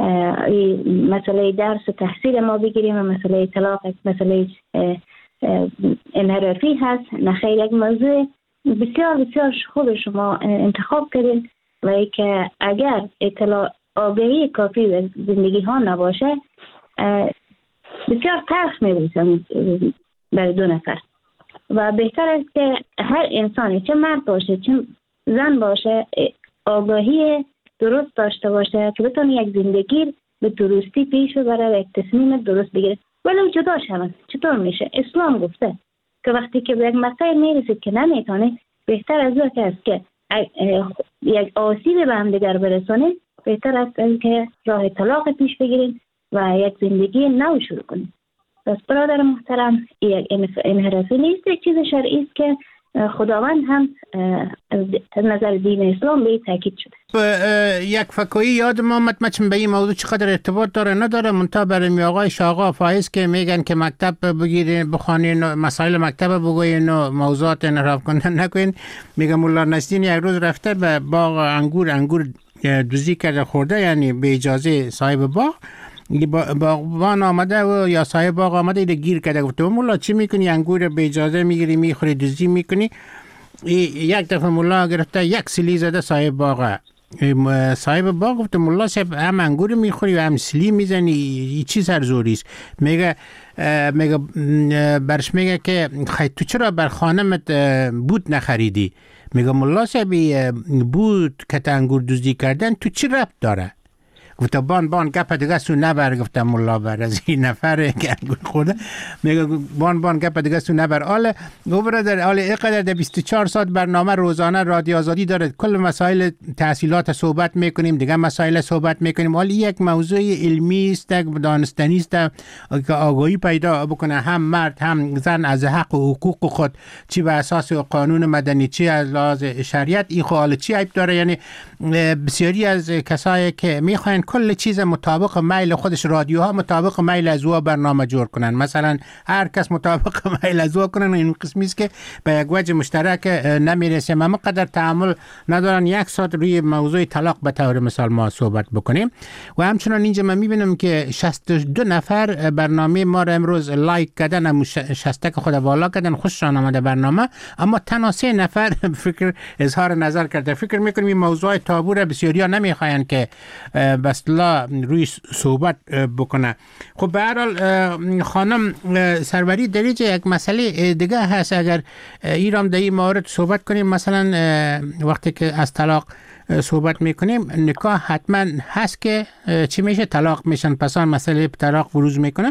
مسئله درس و تحصیل ما بگیریم و مسئله طلاق مسئله انحرافی هست. نخیر، یک موضوع بسیار بسیار خوب شما انتخاب کردین و ای که اگر آگاهی کافی به زندگی ها نباشه بسیار تلخ می‌بوسه برای دو نفر و بهتر است که هر انسانی، چه مرد باشه چه زن باشه، آگاهی درست داشته باشه که بتونه یک زندگی به درستی پیش ببره و یک تصمیم درست بگیره ولو جدا شود. چطور میشه؟ اسلام گفته که وقتی که به یک مقطعی میرسید که نمیتونه، بهتر از او است که یک آسیب به هم دیگر برسونه، بهتر است که راه طلاق پیش بگیرید و یک زندگی نو شروع کنید. پس برادر محترم، یک انحرافی نیست، یک چیز شرعی است که خداوند هم از نظر دین اسلام به تاکید شده. یک فکویی یاد ما متمچم به این موضوع چقدر ارتباط داره نداره، منتها برای آقای شاقا فایز که میگن که مکتب بگیرین بخوانین، مسائل مکتب بگوین و موضوعات انحراف کردن نکنین. میگم مولا نصیرین یک روز رفته به باغ انگور دوزی کرده خورده، یعنی به اجازه صاحب باغ. باغبان آمده و یا صاحب باغ آمده ایده گیر کرده، گفته مولا چی میکنی؟ انگور به اجازه میگیری میخوری دوزی میکنی؟ یک دفعه مولا گرفته یک سیلی زده صاحب باغ. صاحب باغ گفته مولا صاحب هم انگور میخوری و هم سیلی میزنی، چی سرزوری است؟ میگه برش میگه که خیلی تو چرا بر خانمت بود نخریدی؟ میگه مولا صاحب بود که انگور دوزی کردن تو چی ربط داره؟ گفته بان گپ دیگه سو نبر. گفتم مولا بر از این نفره که انگور خورده. میگه بان گپ دیگه سو نبر. آله گفت در آله اینقدر در 24 ساعت برنامه روزانه رادیو آزادی داره، کل مسائل تحصیلات صحبت میکنیم، دیگه مسائل صحبت میکنیم. حالا یک موضوع علمی است، دانستنی است که آگاهی پیدا بکنه هم مرد هم زن از حق و حقوق خود، چی به اساس قانون مدنی چی از لحاظ شریعت. این خو چی عیب داره؟ یعنی بسیاری از کسایی که میخواین کل چیز مطابق میل خودش، رادیوها مطابق میل از او برنامه جور کنن، مثلا هر کس مطابق میل از او کنن، این قسمی است که به یک وجه مشترک نمیرسه. ما قدر تعامل ندارن یک ساعت روی موضوع طلاق به طور مثال ما صحبت بکنیم. و همچنان اینجا من میبینم که 62 نفر برنامه ما را امروز لایک کردن، 60 خود والا کردن، خوششان آمده برنامه، اما تنها 3 نفر فکر اظهار نظر کرده. فکر میکنم این موضوع تابو را بسیاریا نمیخواین که بسلا روی صحبت بکنه. خب به هر حال خانم سروری در اینجا یک مسئله دیگه هست، اگر ایرام در این مورد صحبت کنیم، مثلا وقتی که از طلاق صحبت میکنیم، نکاح حتما هست که چی میشه؟ طلاق میشن، پس آن مسئله طلاق بروز میکنه.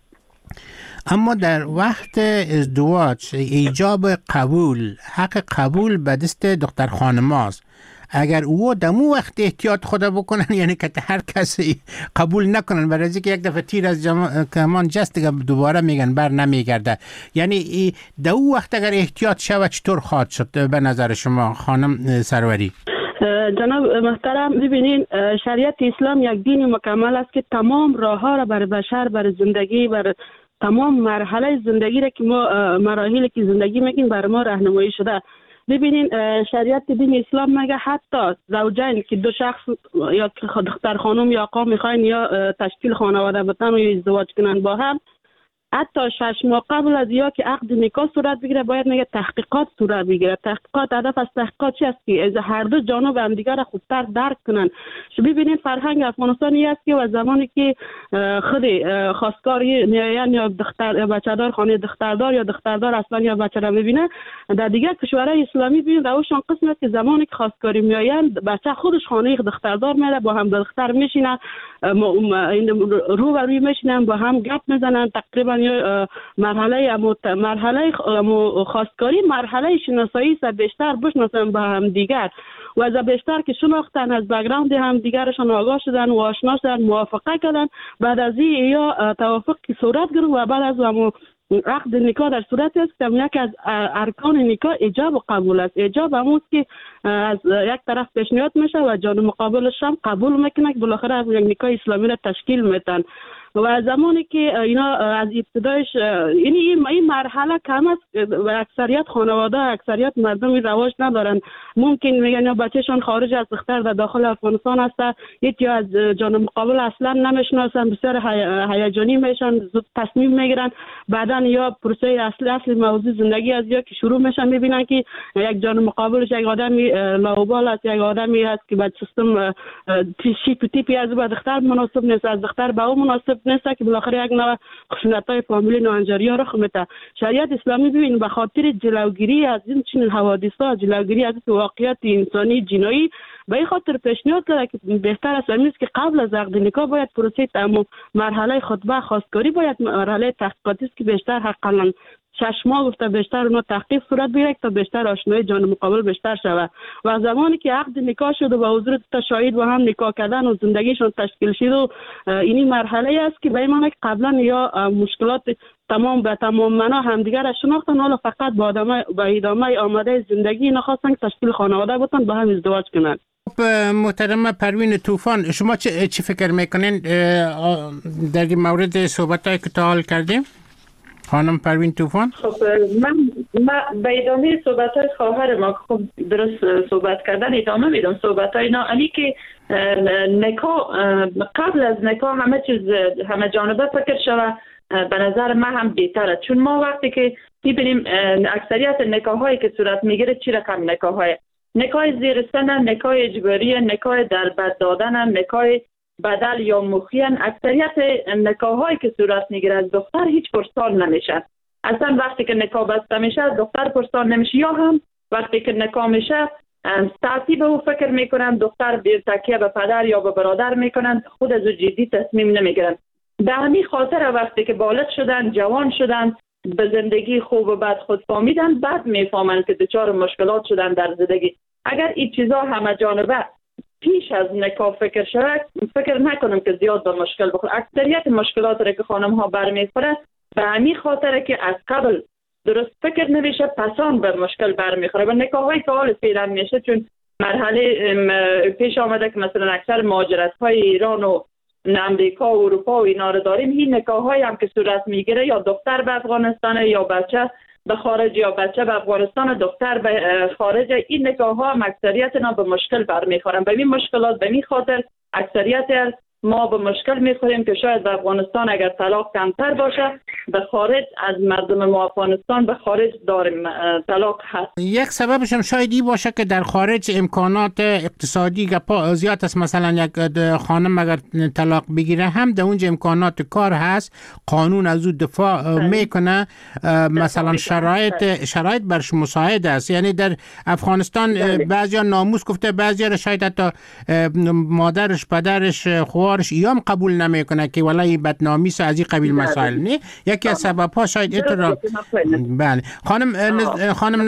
اما در وقت ازدواج ایجاب قبول، حق قبول به دست دختر خانم هاست. اگر او دمو وقت احتیاط خدا بکنن، یعنی که هر کسی قبول نکنن، برای اینکه یک دفعه تیر از کمان جست دیگه دوباره میگن بر نمیگرده، یعنی دو وقت اگر احتیاط شود چطور خواهد شد به نظر شما خانم سروری؟ جناب محترم، ببینین شریعت اسلام یک دین مکمل است که تمام راه ها را برای بشر، برای زندگی، برای تمام مرحله زندگی را که ما مراحلی که زندگی میگیم برای ما راهنمایی شده. ببینین شریعت دین اسلام میگه حتی زوجین که دو شخص یا دختر خانم یا آقا میخواین یا تشکیل خانواده بتن و ازدواج کنن با هم، حتی 6 ماه قبل از یا که عقد نکاح صورت بگیره باید میگه تحقیقات صورت بگیره. تحقیقات، هدف از تحقیقات چی است که هر دو جانب همدیگر را خوبتر درک کنن. ببینید فرهنگ افغانستانی است که و زمانی که خود خواستگاری میاین یا دختر بچه‌دار خانه دختردار یا دختردار اصلا یا بچه را ببینه، در دیگر کشورهای اسلامی ببینید روشان قسم است که زمانی که خواستگاری میاین بچه خودش خانه دختردار میره، با هم دختر میشینه، رو به روی میشینن، با هم گپ میزنن. تقریبا مرحله خواستگاری مرحله شناسایی است، بیشتر بشناسن با هم دیگر و از بیشتر که شناختن، از بک‌گراند هم دیگرشان آگاه شدن و آشنا شدن، موافقه کردن. بعد از این یا توافق که صورت گرفت و بعد از عقد نکاح در صورت است که یک از ارکان نکاح ایجاب و قبول است. ایجاب همون که از یک طرف پیشنهاد میشه و جانب مقابلش هم قبول میکنه که بالاخره از یک نکاح اسلامی را تشکیل میدن. و زمانی که اینا از ابتدایش این مرحله کم است و اکثریت خانواده، اکثریت مردم رواج ندارن. ممکن میگن یا بچه‌شان خارج از دختر در داخل افغانستان است، یا از جانب مقابل اصلا نمیشناسن، بسیار هیجانی میشن، زود تصمیم میگیرن. بعدن یا پروسه اصلی موضوع زندگی از یا که شروع میشن میبینن که یک جانب مقابلش یک آدمی لاوبال است، یک آدمی است که بعد سیستم تیپی از دختر مناسب نیست، از دختر به او مناسب نیست، که بالاخره یک نوع خشونت‌های فامیلی ناهنجاری‌ها رخ میده. شریعت اسلامی ببین به خاطر جلوگیری از این چنین حوادث‌ها، جلوگیری از واقعیت انسانی جنایی، به این خاطر پیشنهاد کرده که بهتر است است که قبل از عقد نکاح باید پروسه مرحله خطبه خواستگاری باید مرحله تحقیقاتی است که بیشتر حقاً 6 ماه گفته بیشتر اونها تحقیق صورت بگیره تا بیشتر آشنایی جانب مقابل بیشتر شود. و زمانی که عقد نکاح شد و با حضور تا شاهد و هم نکاح کردن و زندگیشون تشکیل شد و این مرحله است که به این معنی که قبلا یا مشکلات تمام معنا همدیگر را شناختن، حالا فقط با ادامه آماده زندگی نخواستن که تشکیل خانواده بتن با هم ازدواج کنند. محترم پروین طوفان، شما چی فکر میکنین در این مورد صحبتایی که تا حال کردیم؟ خانم پروین طوفان. خب من به ادامه صحبت‌های خواهر ما خب درست صحبت کردن ادامه میدم صحبت‌های علی که نکاح قبل از نکاح همه جانبه فکر شود به نظر من هم بهتره، چون ما وقتی که می‌بینیم اکثریت نکاح‌هایی که صورت میگیره چی رقم نکاح‌های نکاح زیر سن، نکاح اجباری، نکاح در بد دادن، نکاح بدل یا مخیان. اکثریت نکاح‌هایی که صورت میگیره از دختر هیچ پرسان نمیشه. اصلا وقتی که نکاح بسته میشه دختر پرسان نمیشه، یا هم وقتی که نکاح میشه ساعتی به او فکر میکنن، دختر بیر تکیه به پدر یا به برادر میکنن، خود از جدی تصمیم نمیگیرن. به همین خاطر وقتی که بالغ شدن، جوان شدن، به زندگی خوب و بد خود فهمیدن، بعد میفهمن که دچار مشکلات شدن در زندگی. اگر این چیزا همه جانبه پیش از نکاح فکر شود، فکر نکنم که زیاد به مشکل بخوره. اکثریت مشکلات را که خانم ها برمیخوره به همین خاطر که از قبل درست فکر نمیشه، پسان به مشکل برمیخوره. و نکاح های که حال فعلا میشه، چون مرحله پیش آمده که مثلا اکثر مهاجرت های ایران و امریکا و اروپا و اینا رو داریم، این نکاح های هم که صورت میگیره یا دختر به افغانستان یا بچه به خارج یا بچه به افغانستان دختر به خارج، این نکاح ها هم اکثریت اینا به مشکل برمیخورن. به این مشکلات به این خاطر اکثریت ما به مشکل میخوریم که شاید به افغانستان اگر طلاق کمتر باشه، به خارج از مردم ما افغانستان به خارج داریم طلاق هست. یک سببش هم شاید این باشه که در خارج امکانات اقتصادی زیاد است. مثلا یک خانم اگر طلاق بگیره هم در اونجا امکانات کار هست، قانون از او دفاع میکنه، مثلا شرایط برش مساعد است. یعنی در افغانستان بعضیا ناموس گفته، بعضیا شاید حتی مادرش، پدرش، خوارش ایام قبول نمیکنه که ولای بدنامی است، از این قبیل مسائل نه. یکی از سبب‌ها شاید اینطور. بله خانم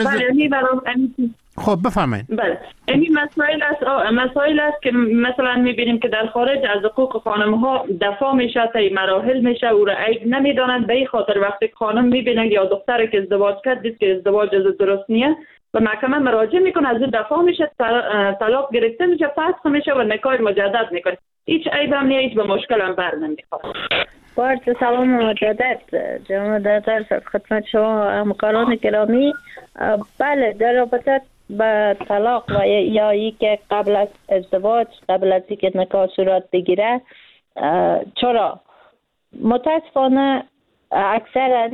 خب بفرمایید. بله این مسائل است که مثلا میبینیم که در خارج از حقوق خانم ها دفاع میشه، تا مراحل میشه، او را عیب نمیدانند. به این خاطر وقتی خانم میبینن یا دختری که ازدواج کرد دید که ازدواج درست نیست و محکمه مراجعه میکنه، از دفاع میشه، طلاق گرفته میشه، فسخ میشه و نکاح مجدد میکنه. هیچ عیب هم نیست، به مشکل هم بر نمیخوره. با عرض سلام مجدد جناب دکتر خدمت شما همکاران گرامی. بله در رابطه با طلاق و یا ای که قبل از ازدواج، قبل از اینکه نکاح صورت بگیره، چرا متاسفانه اکثرا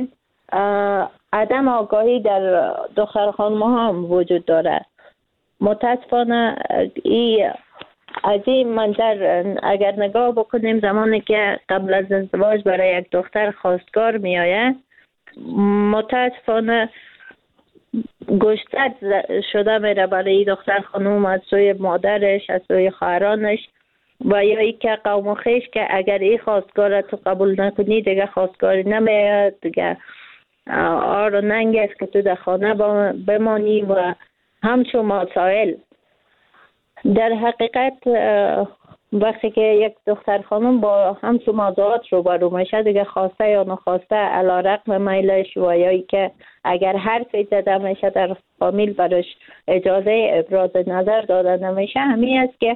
عدم آگاهی در دختر خانم‌ها هم وجود داره. متاسفانه از این منظر اگر نگاه بکنیم، زمانی که قبل از ازدواج برای یک دختر خواستگار می آید، متاسفانه گوشزد شده میره برای دختر خانم از سوی مادرش، از سوی خواهرانش، و یا ای که قوم خویش که اگر این خواستگار تو قبول نکنی دیگه خواستگاری نمیاد، دیگه آر و ننگ است که تو در خانه بمانی و همچون مسائل. در حقیقت وقتی که یک دختر خانم با همچون موضوعات روبرو میشه، دیگه خواسته یا نخواسته علیرغم میلش و یا ای که اگر حرفی زده میشه در فامیل برش اجازه ابراز نظر داده نمیشه، همین است که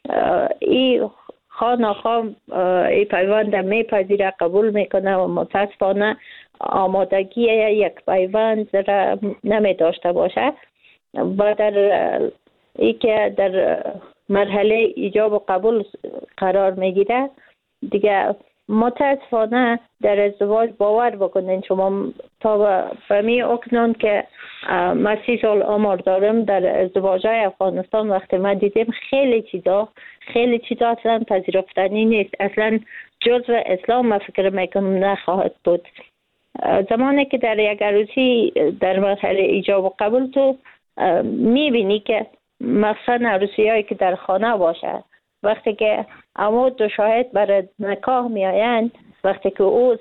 این خانه این پیوند میپذیره، قبول میکنه و متاسفانه آمادگی یک پیوند را نمی داشته باشه و در ای که در مرحله ایجاب و قبول قرار میگیره، دیگه متاسفانه در ازدواج باور بکنین شما تا فهمی اکنون که من 30 سال عمر دارم در ازدواجهای افغانستان، وقتی ما دیدیم خیلی چیزا اصلا پذیرفتنی نیست، اصلا جزو اسلام ما فکر میکنم نخواهد بود. زمانی که در یک عروسی در مرحله ایجاب و قبول تو میبینی که مثلا عروسی هایی که در خانه باشه، وقتی که اما دو شاهد برای نکاح میآیند، وقتی که او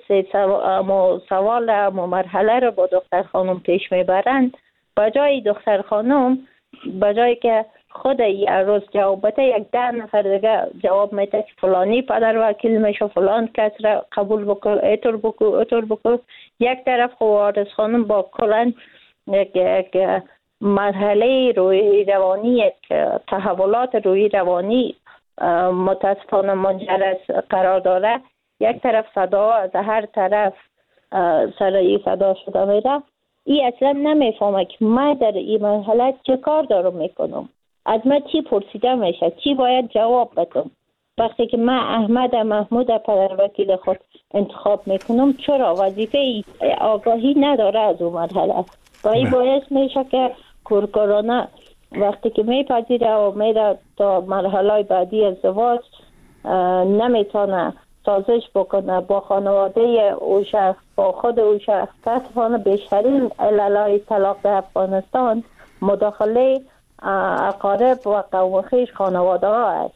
سوال و مرحله رو با دختر خانم پیش میبرند، بجای دختر خانم بجای که خود ای عروس جواب بده، یک 10 نفر دیگه جواب میده که فلانی پدر وکیل میشه، فلان کس را قبول بکن، ایتور بکن. یک طرف عروس خانم با کلن یک مرحله روی روانی، یک تحولات روی روانی متاسفانه منجر از قرار داره. یک طرف صدا از هر طرف سرایی صدا شده میره. ای اصلا نمیفهمه که من در این مرحله چه کار دارم میکنم، از من چی پرسیده میشه، چی باید جواب بدم. وقتی که من احمد محمود پدر وکیل خود انتخاب میکنم، چرا وظیفه آگاهی نداره از اون مرحله؟ و این باعث میشه که کورکورانه وقتی که میپذیره و میره تا مرحله بعدی ازدواج، نمیتونه سازش بکنه با خانواده او شخص، با خود او شخص. متاسفانه بیشترین عللای طلاق در افغانستان مداخله اقارب و قوم خویش خانواده ها است.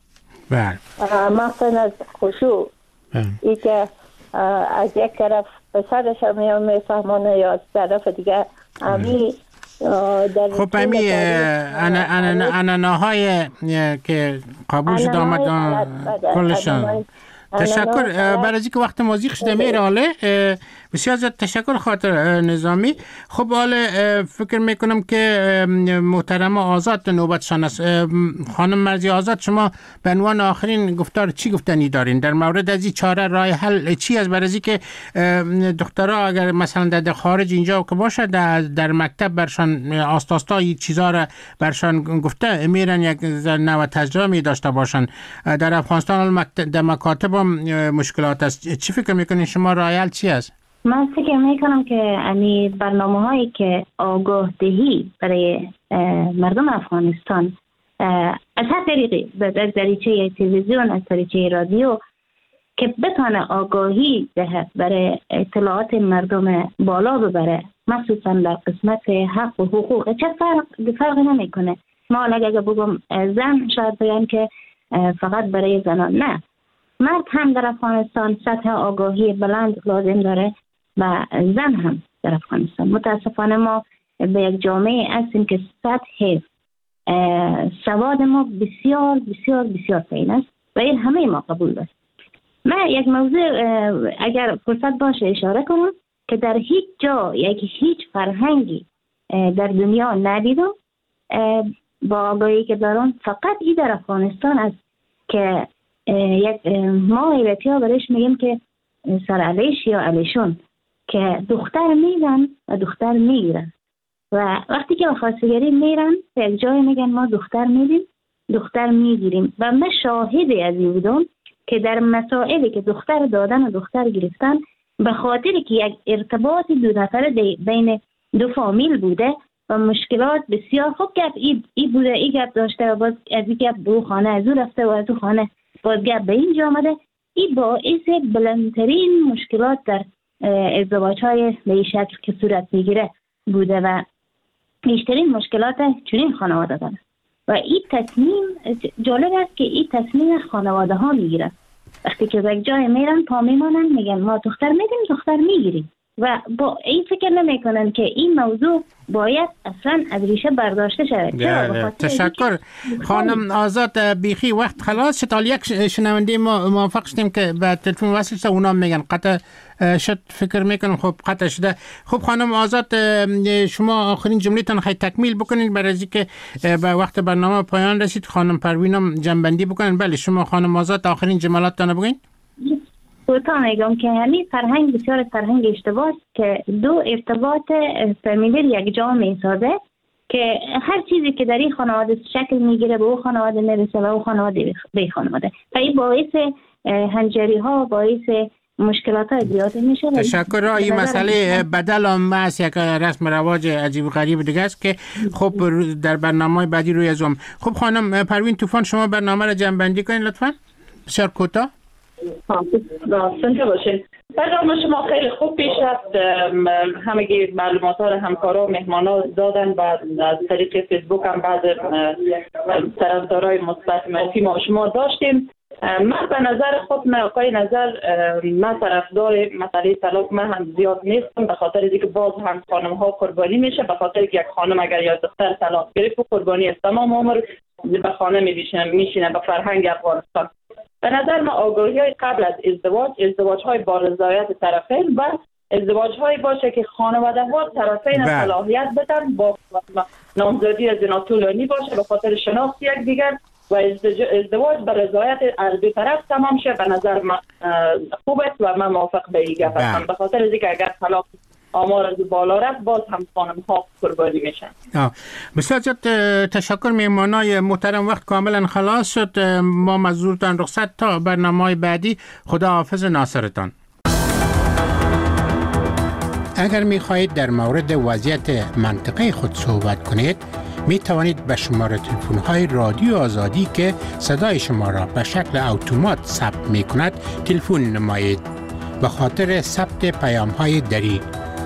مثلا از خشوع ای که از یک طرف پسرش هم میفهمانه یا از طرف دیگه امی خب امی اناناهای که قبول شد آمد کلشان. تشکر برای اینکه وقت موزیک شده میره. حاله بسیار زیاد تشکر خاطر نظامی. خب حالا فکر میکنم که محترم آزاد نوبتشان است. خانم مرزی آزاد، شما به عنوان آخرین گفتار چی گفتنی دارین در مورد از این چاره راه حل چی است؟ برای اینکه دخترها اگر مثلا در خارج اینجا که باشه در مکتب برشان آستاستا چیزا را برشان گفته میرن، یک نوع تجربه می داشته باشن. در افغانستان در مکاتب هم مشکلات است. چی فکر میکنین شما راه حل چی است؟ من فکر میکنم که برنامه هایی که آگاه دهی برای مردم افغانستان از هر طریقی، از طریقه تلویزیون، از طریقه رادیو، که بتونه آگاهی دهد برای اطلاعات مردم بالا ببره، مخصوصا در قسمت حق و حقوق. چه فرق نمیکنه. ما اگر بگم زن، شاید بگن که فقط برای زنان. نه، مرد هم در افغانستان سطح آگاهی بلند لازم داره و زن هم در افغانستان. متاسفانه ما به یک جامعه هستیم که سطح سواد ما بسیار بسیار بسیار پایین است و این همه ما قبول داریم. من یک موضوع اگر فرصت باشه اشاره کنم که در هیچ جا، هیچ فرهنگی در دنیا ندیدم با آگاهی که دارم، فقط این در افغانستان است که یک ما ایرتی ها برش میگیم که سر علیش یا علیشون، که دختر میدن و دختر میگیرن و وقتی که خواستگاری میرن به یک جای میگن ما دختر میدیم، دختر میگیریم. و من شاهدی از این بودم که در مسائلی که دختر دادن و دختر گرفتن به خاطر که یک ارتباط دو نفره بین دو فامیل بوده و مشکلات بسیار خوب گپ ای بوده، ای گپ داشته و باز از این گپ به خانه از او رفته و از او خانه باز گپ به اینجا آمده. این باعث بلندترین مشکلات در ازدواج های به این شکل که صورت میگیره بوده و بیشترین مشکلات چنین خانواده داره. و این تصمیم جالب است که این تصمیم خانواده ها میگیره. وقتی که یک جای میرن پا میمانن میگن ما دختر میدیم، دختر میگیریم و با این فکر نمیکنن که این موضوع باید اصلا از ریشه برداشته شود. تشکر خانم آزاد. بیخی وقت خلاص شد. یک شنونده ما موافق شدیم که به تلفن وصل شد، اونا میگن قطع شد، فکر میکنم خب قطع شده. خب خانم آزاد شما آخرین جمله‌تان خیلی تکمیل بکنید برای اینکه به وقت برنامه پایان رسید. خانم پروینم جنبندی بکنن. بله شما خانم آزاد آخرین جملاتتان بگین. کوتاه میگم که همین فرهنگ بسیار فرهنگ اشتباه است که دو ارتباط فامیلی یک جا میسازه که هر چیزی که در این خانواده شکل میگیره به او خانواده میرسه و او خانواده به خانواده و این باعث هنجاری ها، باعث مشکلات های زیاده میشه. تشکر. این مسئله بدل هم است، یک رسم رواج عجیب غریب دیگه است که خب در برنامه بعدی روی ازم. خب خانم پروین طوفان شما برنامه را جمع کنید لطفاً بسیار کوتاه. سنجه باشین. برنامه شما خیلی خوب پیش رفت. همگی معلومات ها همکارا و مهمان ها دادن و از طریق فیسبوک هم بعض طرفدارای مثبت منفی ما شما داشتیم. من به نظر خود من طرفدار مسئله طلاق من هم زیاد نیستم، به خاطر اینکه باز هم خانم ها قربانی میشه، به خاطر که یک خانم اگر یا دختر طلاق گرفت و قربانی است تمام عمر به خانه میشینه به فرهنگ افغانستان. به نظر من آگاهی های قبل از ازدواج های با رضایت طرفین و ازدواج های باشه که خانواده ها طرفین صلاحیت بدن، با نامزدی از زنا طولانی باشه به خاطر شناخت یکدیگر و ازدواج به رضایت از دو طرف تمام شه. به نظر من خوب است و من موافق به این گپ هستم، به خاطر اینکه اگر طلاق آمار از بالا رفت باز هم خانم ها قربانی میشن. بسیار تشکر مهمانای محترم. وقت کاملا خلاص شد. ما مزورتان رخصت تا برنامه بعدی. خدا حافظ ناصرتان. اگر می خواهید در مورد وضعیت منطقه خود صحبت کنید می توانید به شماره تلفن های رادیو آزادی که صدای شما را به شکل اتومات ثبت می کند تلفن نمایید. به خاطر ثبت پیام های دری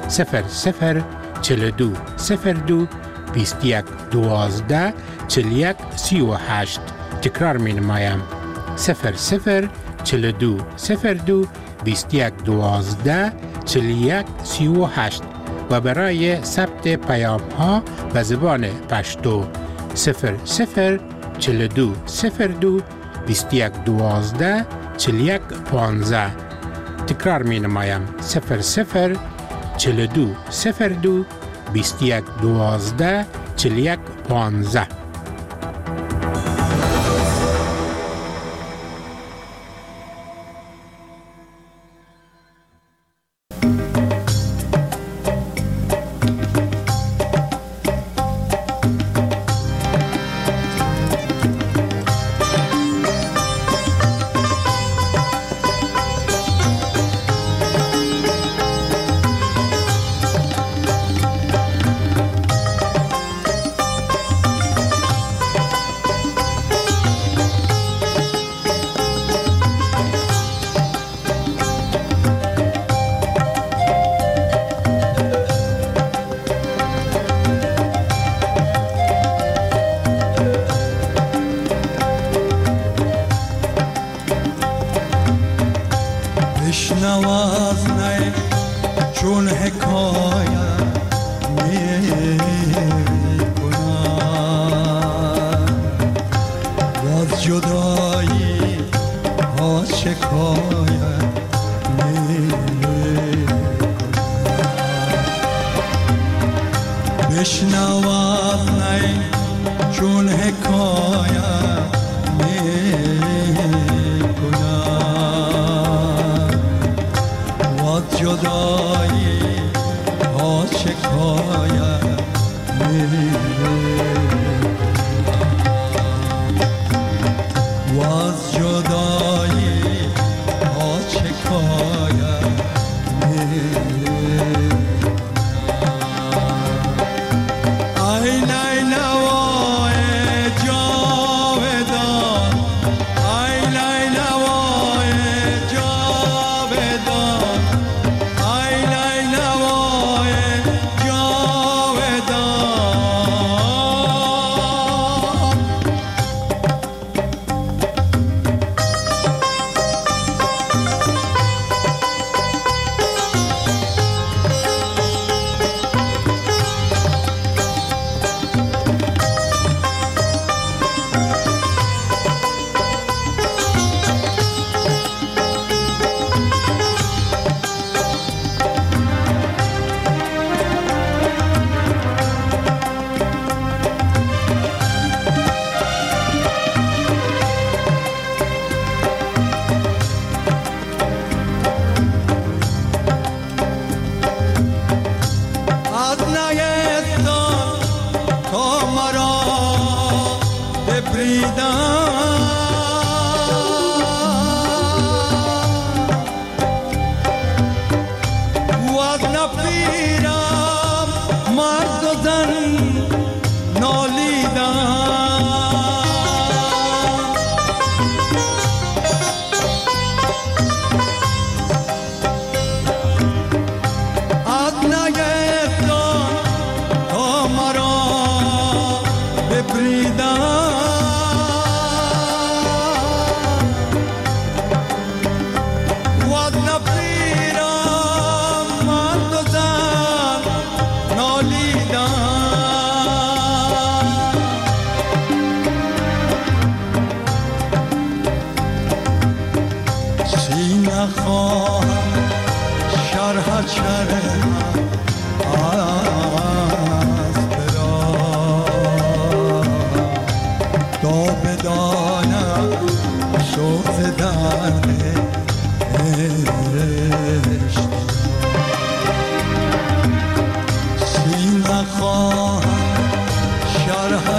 0042 02 21 12 41 38. تکرار می نمایم 0042 02 21 12 41 38 و برای ثبت پیام ها به زبان پشتو 0042 02 21 12 41 15. تکرار می نمایم 0042 02 21 12 41 15. نخواهم شرح از برا تا بدانم سوز درد عشق سی نخواهم شرح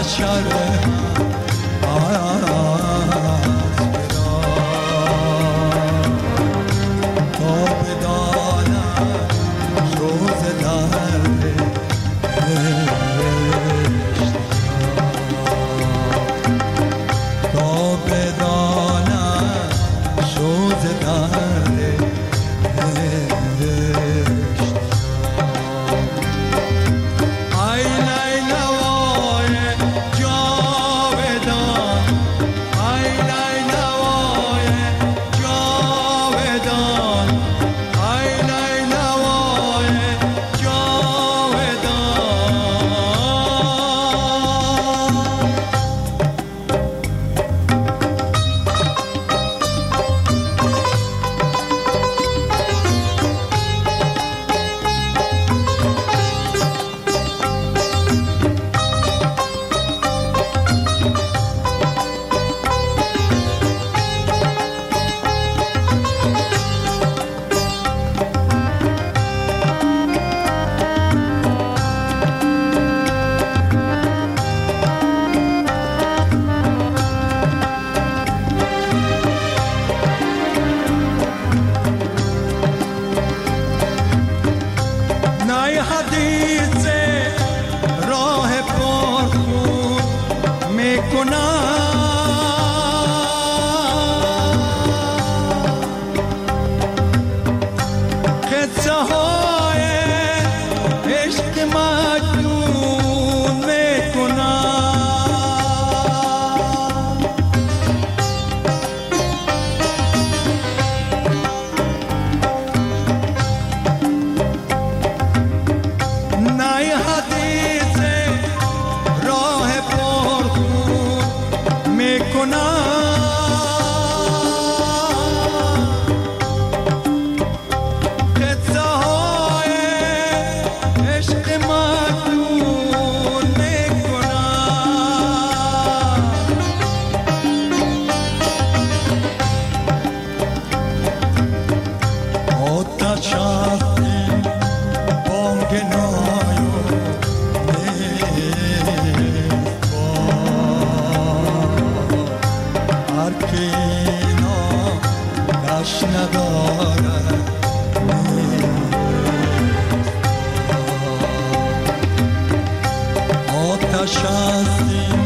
آتش هستی